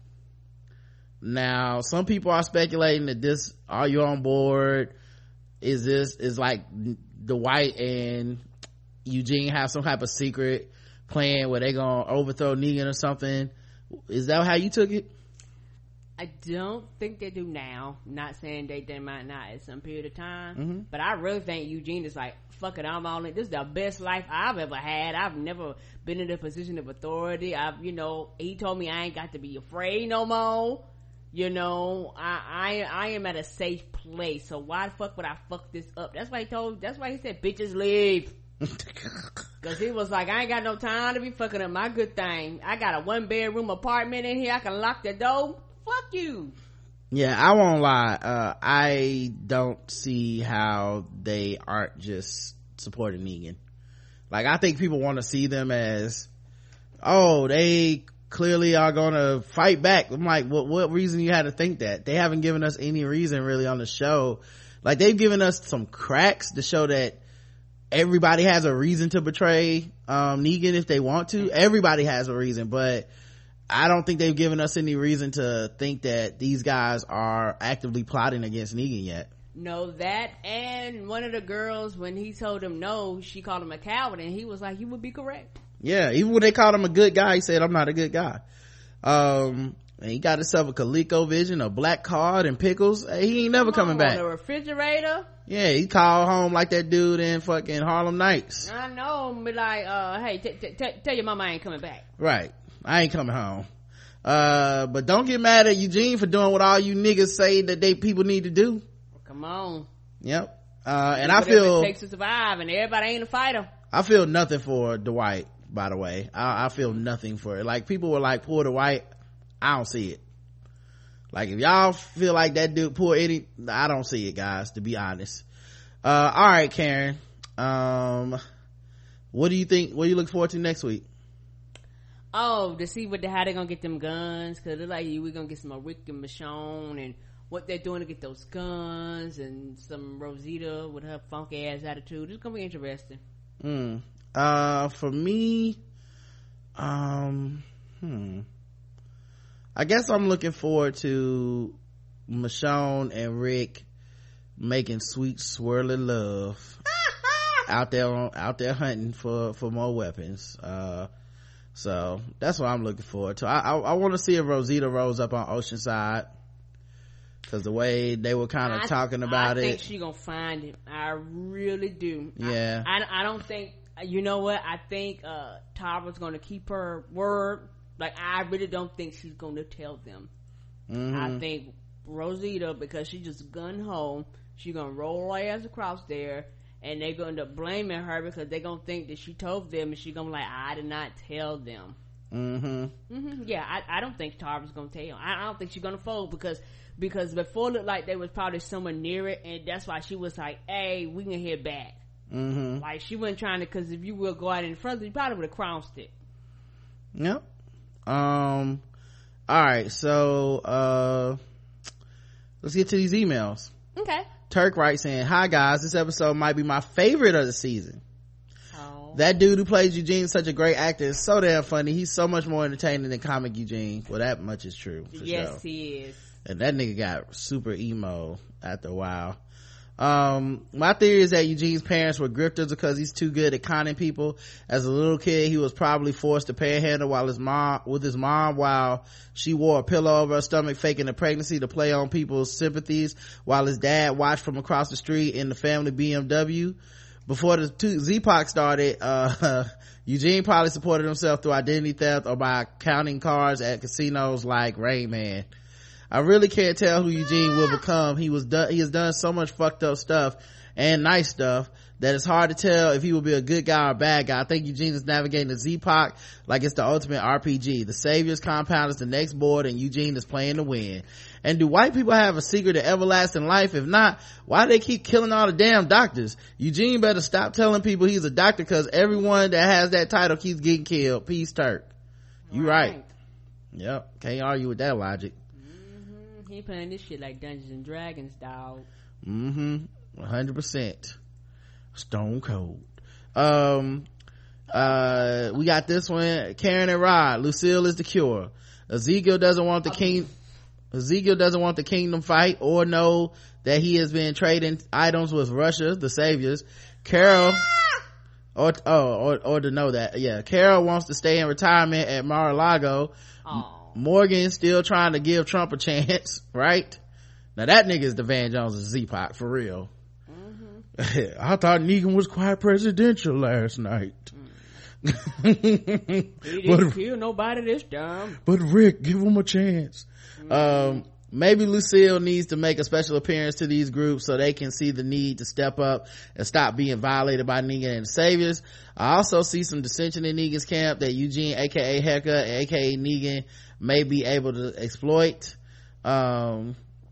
Now some people are speculating that this, are you on board, is this is like Dwight and Eugene have some type of secret plan where they gonna overthrow Negan or something. Is that how you took it? I don't think they do now. Not saying they, they might not at some period of time. Mm-hmm. But I really think Eugene is like, fuck it, I'm all in. This is the best life I've ever had. I've never been in a position of authority. I've, you know, he told me I ain't got to be afraid no more. You know, I, I, I am at a safe place. So why the fuck would I fuck this up? That's why he told, that's why he said, bitches leave. Cause he was like, I ain't got no time to be fucking up my good thing. I got a one bedroom apartment in here. I can lock the door. Fuck you. Yeah, I won't lie. Uh, I don't see how they aren't just supporting Negan. Like, I think people want to see them as, oh, they clearly are gonna fight back. I'm like, what, what reason you had to think that? They haven't given us any reason really on the show. Like, they've given us some cracks to show that everybody has a reason to betray, um, Negan if they want to. Everybody has a reason, but I don't think they've given us any reason to think that these guys are actively plotting against Negan yet. No, that, and one of the girls, when he told him no, she called him a coward, and he was like, you would be correct. Yeah, even when they called him a good guy, he said, I'm not a good guy. Um, and he got himself a ColecoVision, a black card, and pickles. Hey, he ain't never Come coming on, back. a refrigerator. Yeah, he called home like that dude in fucking Harlem Nights. I know, be like, uh, hey, t- t- t- tell your mama I ain't coming back. Right. I ain't coming home. Uh, but don't get mad at Eugene for doing what all you niggas say that they people need to do. Come on. Yep. Uh, and Do I feel it takes to survive, and everybody ain't a fighter. I feel nothing for Dwight, by the way. I, I feel nothing for it. Like, people were like, poor Dwight. I don't see it. Like, if y'all feel like that dude poor Eddie, I don't see it, guys, to be honest. Uh, all right, Karen. Um, what do you think? What do you look forward to next week? Oh, to see what the, how they gonna get them guns, cause they're like, we're gonna get some Rick and Michonne and what they're doing to get those guns, and some Rosita with her funky ass attitude. It's gonna be interesting. Mm. Uh, for me, um, hmm. I guess I'm looking forward to Michonne and Rick making sweet swirly love out there on, out there hunting for for more weapons. Uh so that's what I'm looking forward to. I I, I want to see if Rosita rolls up on Oceanside, because the way they were kind of talking about I it, I think she gonna find him. I really do. Yeah. I, I, I don't think, you know what, I think uh Tara's gonna keep her word. Like, I really don't think she's gonna tell them. Mm-hmm. I think Rosita, because she just gun-ho, she gonna roll her ass across there, and they're gonna end up blaming her because they're gonna think that she told them, and she gonna be like, I did not tell them. Mm-hmm. Mm-hmm. Yeah, I, I don't think Tara's gonna tell. I, I don't think she's gonna fold, because because before it looked like they was probably somewhere near it, and that's why she was like, hey, we can head back. Mm-hmm. Like, she wasn't trying to, because if you will go out in front, you probably would have crossed it. Yep. Um all right, so uh let's get to these emails. Okay. Turk writes in, hi guys, this episode might be my favorite of the season. Oh. That dude who plays Eugene is such a great actor. It's so damn funny. He's so much more entertaining than comic Eugene. Well, that much is true, for yes sure. He is. And that nigga got super emo after a while. Um my theory is that Eugene's parents were grifters because he's too good at conning people. As a little kid, he was probably forced to panhandle while his mom with his mom while she wore a pillow over her stomach, faking a pregnancy to play on people's sympathies, while his dad watched from across the street in the family B M W. Before the two Z-Pac started, uh Eugene probably supported himself through identity theft or by counting cards at casinos like Rain Man. I really can't tell who Eugene will become. He was done, he has done so much fucked up stuff and nice stuff that it's hard to tell if he will be a good guy or a bad guy. I think Eugene is navigating the Z-Pac like it's the ultimate R P G. The Savior's compound is the next board and Eugene is playing to win. And do white people have a secret to everlasting life? If not, why do they keep killing all the damn doctors? Eugene better stop telling people he's a doctor, because everyone that has that title keeps getting killed. Peace, Turk. You right. right. Yep. Can't argue with that logic. He playing this shit like Dungeons and Dragons, dog. Mm-hmm. one hundred percent. Stone cold. Um, uh, we got this one. Karen and Rod. Lucille is the cure. Ezekiel doesn't want the king, Ezekiel doesn't want the kingdom fight or know that he has been trading items with Russia, the saviors. Carol, or, oh, or, or to know that, yeah. Carol wants to stay in retirement at Mar-a-Lago. Oh. Morgan still trying to give Trump a chance, right? Now that nigga is the Van Jones of Z-Pac, for real. Mm-hmm. I thought Negan was quite presidential last night. Mm. He didn't kill nobody this time. But Rick, give him a chance. Mm-hmm. Um, maybe Lucille needs to make a special appearance to these groups so they can see the need to step up and stop being violated by Negan and the Saviors. I also see some dissension in Negan's camp that Eugene, aka Hecka, aka Negan, may be able to exploit. Um,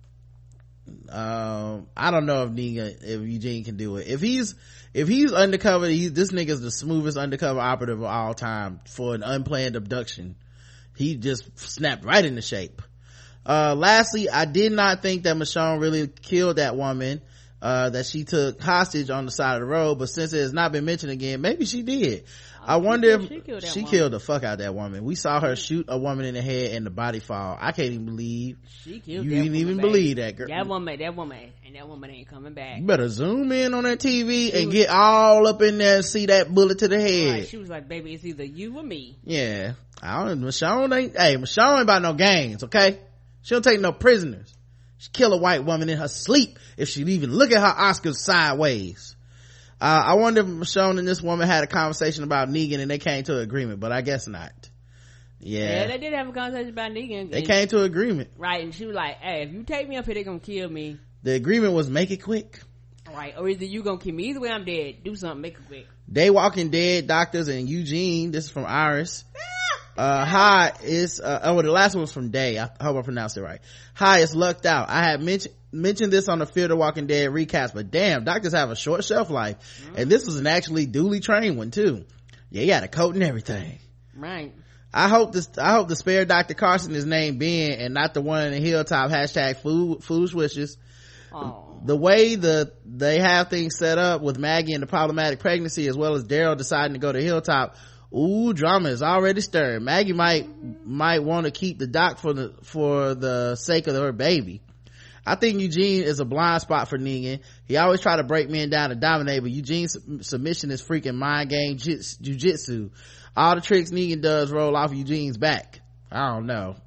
um, I don't know if Negan, if Eugene can do it. If he's, if he's undercover, he, this nigga's the smoothest undercover operative of all time for an unplanned abduction. He just snapped right into shape. Uh, lastly, I did not think that Michonne really killed that woman, uh, that she took hostage on the side of the road, but since it has not been mentioned again, maybe she did. I wonder if she, killed, she killed the fuck out of that woman. We saw her shoot a woman in the head and the body fall. I can't even believe she killed you that didn't woman, even baby. believe that girl. That woman, that woman, and that woman ain't coming back. You better zoom in on that T V she and was, get all up in there and see that bullet to the head. Right, she was like, baby, it's either you or me. Yeah. I don't, Michonne ain't, hey, Michonne ain't about no games, okay? She don't take no prisoners. She kill a white woman in her sleep if she'd even look at her Oscars sideways. Uh, I wonder if Michonne and this woman had a conversation about Negan and they came to an agreement, but I guess not. Yeah. Yeah, they did have a conversation about Negan. They came to an agreement. Right, and she was like, hey, if you take me up here, they're gonna kill me. The agreement was make it quick. Right, or either you gonna kill me, either way I'm dead. Do something, make it quick. They Walking Dead doctors and Eugene, this is from Iris. Uh, hi, it's, uh, oh, well, the last one was from Day. I hope I pronounced it right. Hi, it's Lucked Out. I had mentioned, mentioned this on the Fear the Walking Dead recaps, but damn, doctors have a short shelf life. Mm-hmm. And this was an actually duly trained one too. Yeah, he had a coat and everything. Right. I hope this, I hope the spare Doctor Carson is named Ben and not the one in the Hilltop, hashtag food, foolish wishes. Oh. The way the, they have things set up with Maggie and the problematic pregnancy, as well as Daryl deciding to go to Hilltop, ooh, drama is already stirring. Maggie might might want to keep the doc for the for the sake of her baby. I think Eugene is a blind spot for Negan. He always try to break men down and dominate, but Eugene's submission is freaking mind game jujitsu. All the tricks Negan does roll off Eugene's back. I don't know.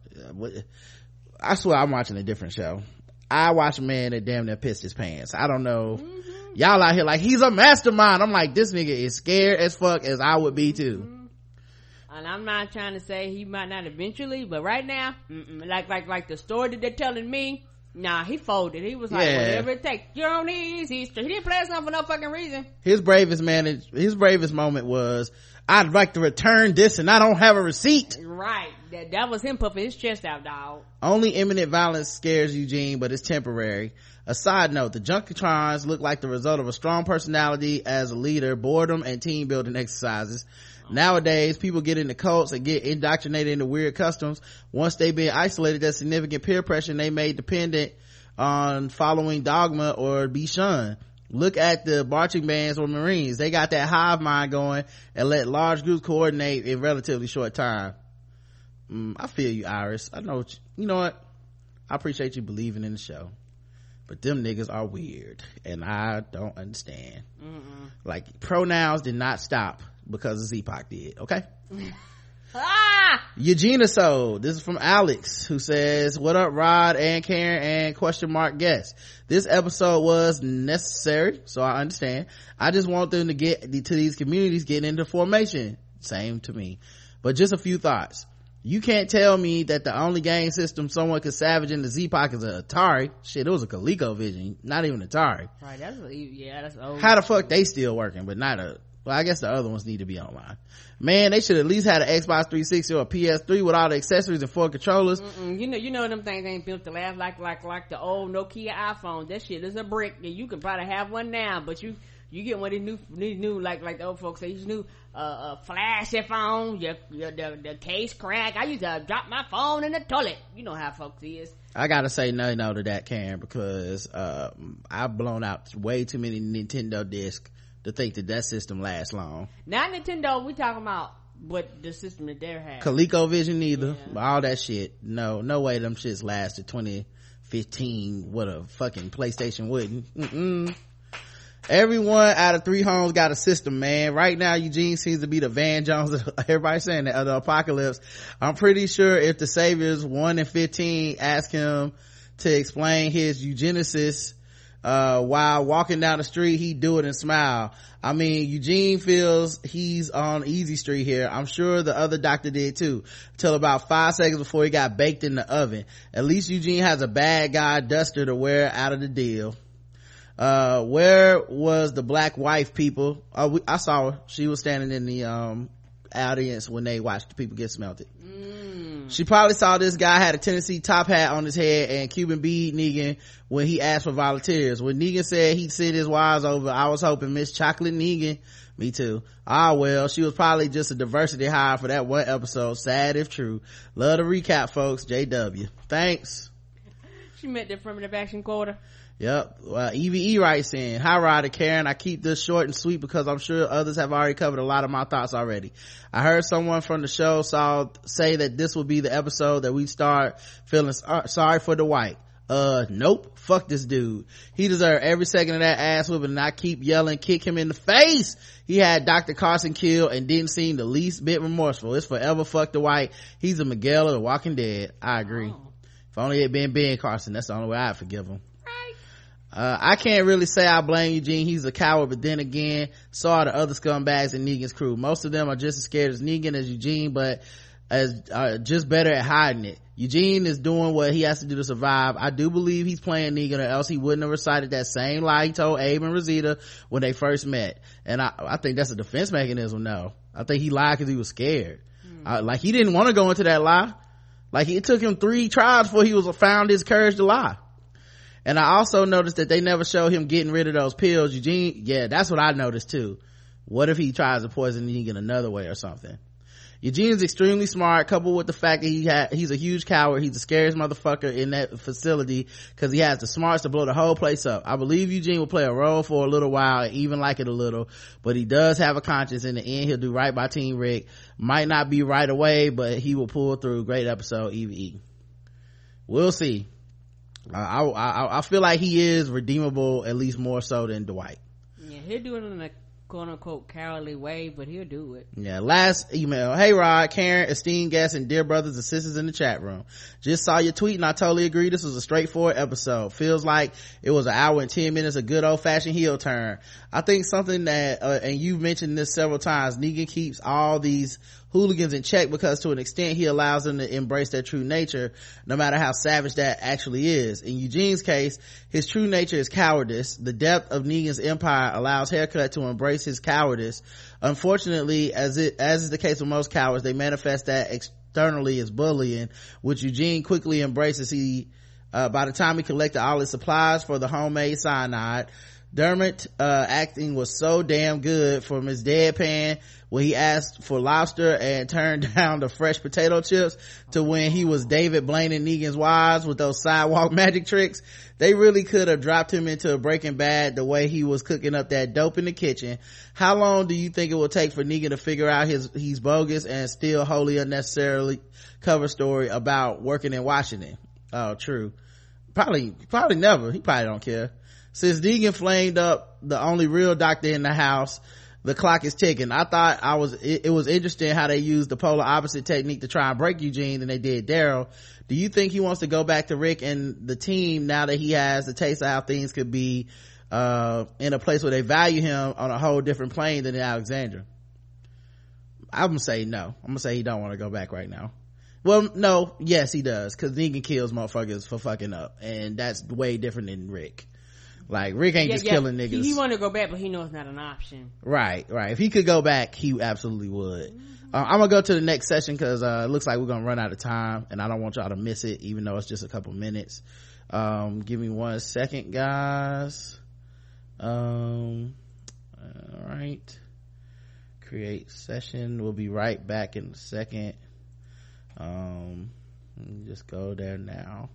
I swear I'm watching a different show. I watch a man that damn near pissed his pants. I don't know. Mm-hmm. Y'all out here like, he's a mastermind. I'm like, this nigga is scared as fuck as I would be too. Mm-hmm. And I'm not trying to say he might not eventually, but right now, like, like, like the story that they're telling me, nah, he folded. He was like, yeah. Whatever it takes. You're on these. He didn't play something for no fucking reason. His bravest man, his bravest moment was, I'd like to return this and I don't have a receipt. Right. That, that was him puffing his chest out, dog. Only imminent violence scares Eugene, but it's temporary. A side note, the Junkatrons look like the result of a strong personality as a leader, boredom, and team building exercises. Oh. Nowadays, people get into cults and get indoctrinated into weird customs. Once they've been isolated, there's significant peer pressure and they made dependent on following dogma or be shunned. Look at the marching bands or Marines. They got that hive mind going and let large groups coordinate in relatively short time. Mm, I feel you, Iris. I know what you, you know what? I appreciate you believing in the show. But them niggas are weird. And I don't understand. Mm-mm. Like, pronouns did not stop because of Z-Pac did. Okay? Ah! Eugenia Soul. This is from Alex, who says, what up, Rod and Karen and question mark guest. This episode was necessary, so I understand. I just want them to get to these communities getting into formation. Same to me. But just a few thoughts. You can't tell me that the only game system someone could savage in the Z-Pac is an Atari. Shit, it was a ColecoVision, not even Atari. Right, that's yeah, that's old. How the fuck they still working, but not a, well, I guess the other ones need to be online. Man, they should at least have an Xbox three sixty or a P S three with all the accessories and four controllers. Mm-mm. You know, you know them things ain't built to last like like like the old Nokia iPhone. That shit is a brick. You can probably have one now, but you you get one of these new these new like like the old folks say, these new uh, uh flashy phone. Your, your the, the case crack. I used to drop my phone in the toilet. You know how folks is. I gotta say no no to that, Karen, because uh I've blown out way too many Nintendo discs to think that that system lasts long. Not Nintendo, we talking about what the system that they're having. ColecoVision neither. Yeah. All that shit. No, no way them shits lasted twenty fifteen. What a fucking PlayStation wouldn't. Mm-mm. Everyone out of three homes got a system, man. Right now, Eugene seems to be the Van Jones of everybody saying that, of the apocalypse. I'm pretty sure if the Saviors one in fifteen ask him to explain his eugenesis uh while walking down the street, he'd do it and smile. I mean, Eugene feels he's on easy street here. I'm sure the other doctor did too, till about five seconds before he got baked in the oven. At least Eugene has a bad guy duster to wear out of the deal. Uh where was the black wife, people? Oh, we, I saw her. She was standing in the um audience when they watched the people get smelted. Mm. She probably saw this guy had a Tennessee top hat on his head and Cuban bead Negan when he asked for volunteers. When Negan said he'd send his wives over, I was hoping Miss Chocolate Negan. Me too. Ah well, she was probably just a diversity hire for that one episode. Sad if true. Love the recap, folks. J W. Thanks. She meant the affirmative action quota. Yep. Uh, E V E writes in, hi Rod and Karen, I keep this short and sweet because I'm sure others have already covered a lot of my thoughts already. I heard someone from the show saw say that this would be the episode that we start feeling uh, sorry for the white. Uh, nope. Fuck this dude. He deserved every second of that ass whipping, and I keep yelling, kick him in the face. He had Doctor Carson killed and didn't seem the least bit remorseful. It's forever fuck the white. He's a Miguel of the Walking Dead. I agree. Oh. If only it had been Ben Carson, that's the only way I'd forgive him. Uh, I can't really say I blame Eugene. He's a coward, but then again, so are the other scumbags in Negan's crew. Most of them are just as scared as Negan as Eugene, but as uh, just better at hiding it. Eugene is doing what he has to do to survive. I do believe he's playing Negan, or else he wouldn't have recited that same lie he told Abe and Rosita when they first met. And I, I think that's a defense mechanism. No, I think he lied because he was scared. Hmm. Uh, like he didn't want to go into that lie. Like it took him three tries before he was found his courage to lie. And I also noticed that they never show him getting rid of those pills. Eugene, yeah, that's what I noticed too. What if he tries to poison Negan another way or something? Eugene's extremely smart, coupled with the fact that he ha- he's a huge coward. He's the scariest motherfucker in that facility because he has the smarts to blow the whole place up. I believe Eugene will play a role for a little while and even like it a little, but he does have a conscience. In the end, he'll do right by Team Rick. Might not be right away, but he will pull through. Great episode, E V E. We'll see. I, I I feel like he is redeemable, at least more so than Dwight. Yeah, he'll do it in a quote-unquote cowardly way, but he'll do it. Yeah, last email. Hey Rod, Karen, esteemed guests, and dear brothers and sisters in the chat room. Just saw your tweet and I totally agree. This was a straightforward episode. Feels like it was an hour and ten minutes of good old-fashioned heel turn. I think something that, uh, and you've mentioned this several times, Negan keeps all these hooligans in check because to an extent he allows them to embrace their true nature, no matter how savage that actually is. In Eugene's case, his true nature is cowardice. The depth of Negan's empire allows Haircut to embrace his cowardice. Unfortunately, as it as is the case with most cowards, they manifest that externally as bullying, which Eugene quickly embraces. He uh, by the time he collected all his supplies for the homemade cyanide, Dermot uh acting was so damn good, from his deadpan when he asked for lobster and turned down the fresh potato chips to when he was David blaming Negan's wives with those sidewalk magic tricks. They really could have dropped him into a Breaking Bad the way he was cooking up that dope in the kitchen. How long do you think it will take for Negan to figure out his he's bogus and still wholly unnecessarily cover story about working in Washington? Oh, true. Probably, probably never. He probably don't care. Since Negan flamed up the only real doctor in the house, the clock is ticking. I thought I was, it, it was interesting how they used the polar opposite technique to try and break Eugene than they did Daryl. Do you think he wants to go back to Rick and the team now that he has the taste of how things could be, uh, in a place where they value him on a whole different plane than in Alexandria? I'm gonna say no. I'm gonna say he don't want to go back right now. Well, no, yes, he does, because Negan kills motherfuckers for fucking up, and that's way different than Rick. Like, Rick ain't yeah, just yeah. killing niggas. He, he want to go back, but he knows it's not an option. Right, right. If he could go back, he absolutely would. Mm-hmm. Uh, I'm gonna go to the next session because uh, it looks like we're gonna run out of time, and I don't want y'all to miss it, even though it's just a couple minutes. Um, give me one second, guys. Um, all right. Create session. We'll be right back in a second. Um, let me just go there now.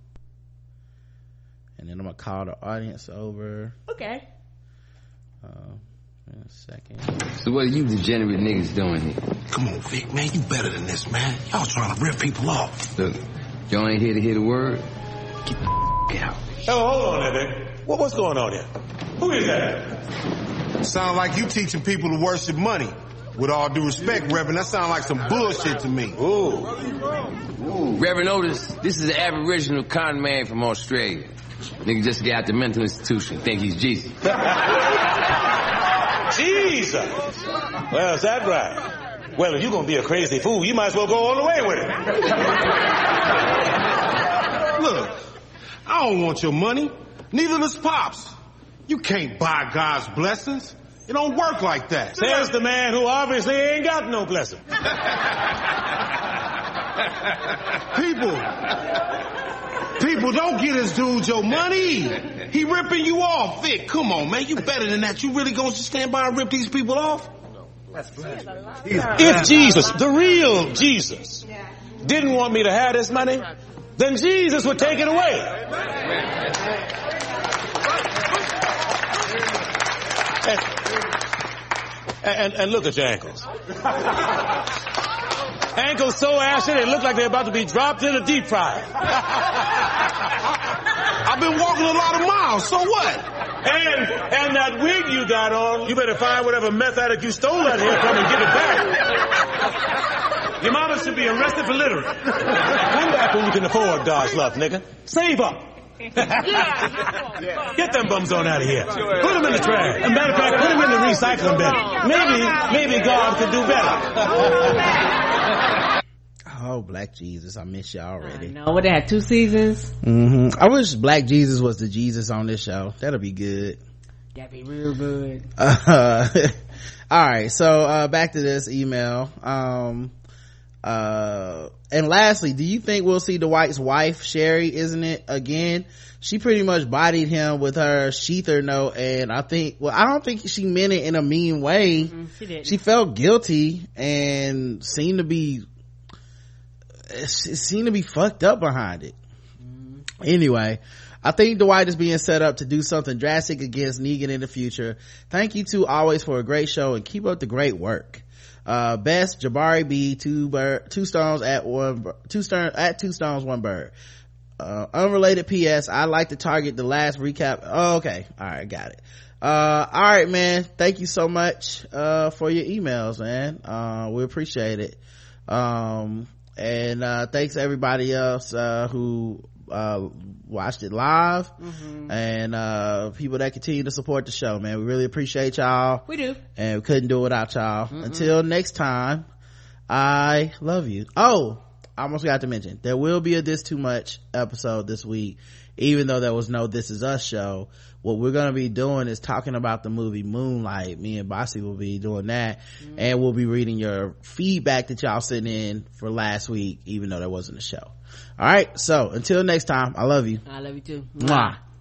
And then I'm gonna call the audience over. Okay. Uh, in a second. So what are you degenerate niggas doing here? Come on, Vic, man. You better than this, man. Y'all trying to rip people off. Look, y'all ain't here to hear the word? Get the f*** out. Oh, hold on there, Vic. What, what's going on here? Who is that? Sound like you teaching people to worship money. With all due respect, Reverend, that sound like some bullshit to me. Ooh. Ooh. Reverend Otis, this is an aboriginal con man from Australia. Nigga just got out the mental institution. Think he's Jesus. Jesus! Well, is that right? Well, if you're gonna be a crazy fool, you might as well go all the way with it. Look, I don't want your money. Neither does Pops. You can't buy God's blessings. It don't work like that. Says the man who obviously ain't got no blessing. People, people, don't get this dude your money. He ripping you off, Vic. Come on, man. You better than that. You really gonna stand by and rip these people off? If Jesus, the real Jesus, didn't want me to have this money, then Jesus would take it away. And, and, and look at your ankles. Ankles so ashy they look like they're about to be dropped in a deep fryer. I've been walking a lot of miles, so what? And and that wig you got on, you better find whatever meth addict you stole out here from and give it back. Your mama should be arrested for littering. Come back when you can afford God's love, nigga. Save up. Get them bums on out of here. Put them in the trash. As a matter of fact, put them in the recycling bin. Maybe, maybe God could do better. Oh, Black Jesus, I miss you already. I know. What, they had two seasons? Mm-hmm. I wish Black Jesus was the Jesus on this show. That'll be good. That'd be real good. Uh, all right, so uh, back to this email. Um, uh, and lastly, do you think we'll see Dwight's wife, Sherry, isn't it, again? She pretty much bodied him with her sheather note, and I think, well, I don't think she meant it in a mean way. Mm-hmm, she didn't. She felt guilty and seemed to be, it seemed to be fucked up behind it. Mm-hmm. Anyway, I think Dwight is being set up to do something drastic against Negan in the future. Thank you two always for a great show and keep up the great work. Uh, best Jabari B, two bird, two stones at one, two stone, at two stones, one bird. uh, unrelated P S. I like to target the last recap. Oh, okay. All right. Got it. Uh, all right, man. Thank you so much, uh, for your emails, man. Uh, we appreciate it. Um, and, uh, thanks to everybody else, uh, who, uh, watched it live. Mm-hmm. And, uh, people that continue to support the show, man. We really appreciate y'all. We do. And we couldn't do it without y'all. Mm-mm. Until next time, I love you. Oh, I almost got to mention, there will be a This Too Much episode this week, even though there was no This Is Us show. What we're going to be doing is talking about the movie Moonlight. Me and Bossy will be doing that. Mm-hmm. And we'll be reading your feedback that y'all sent in for last week, even though there wasn't a show. All right. So until next time, I love you. I love you too. Mwah.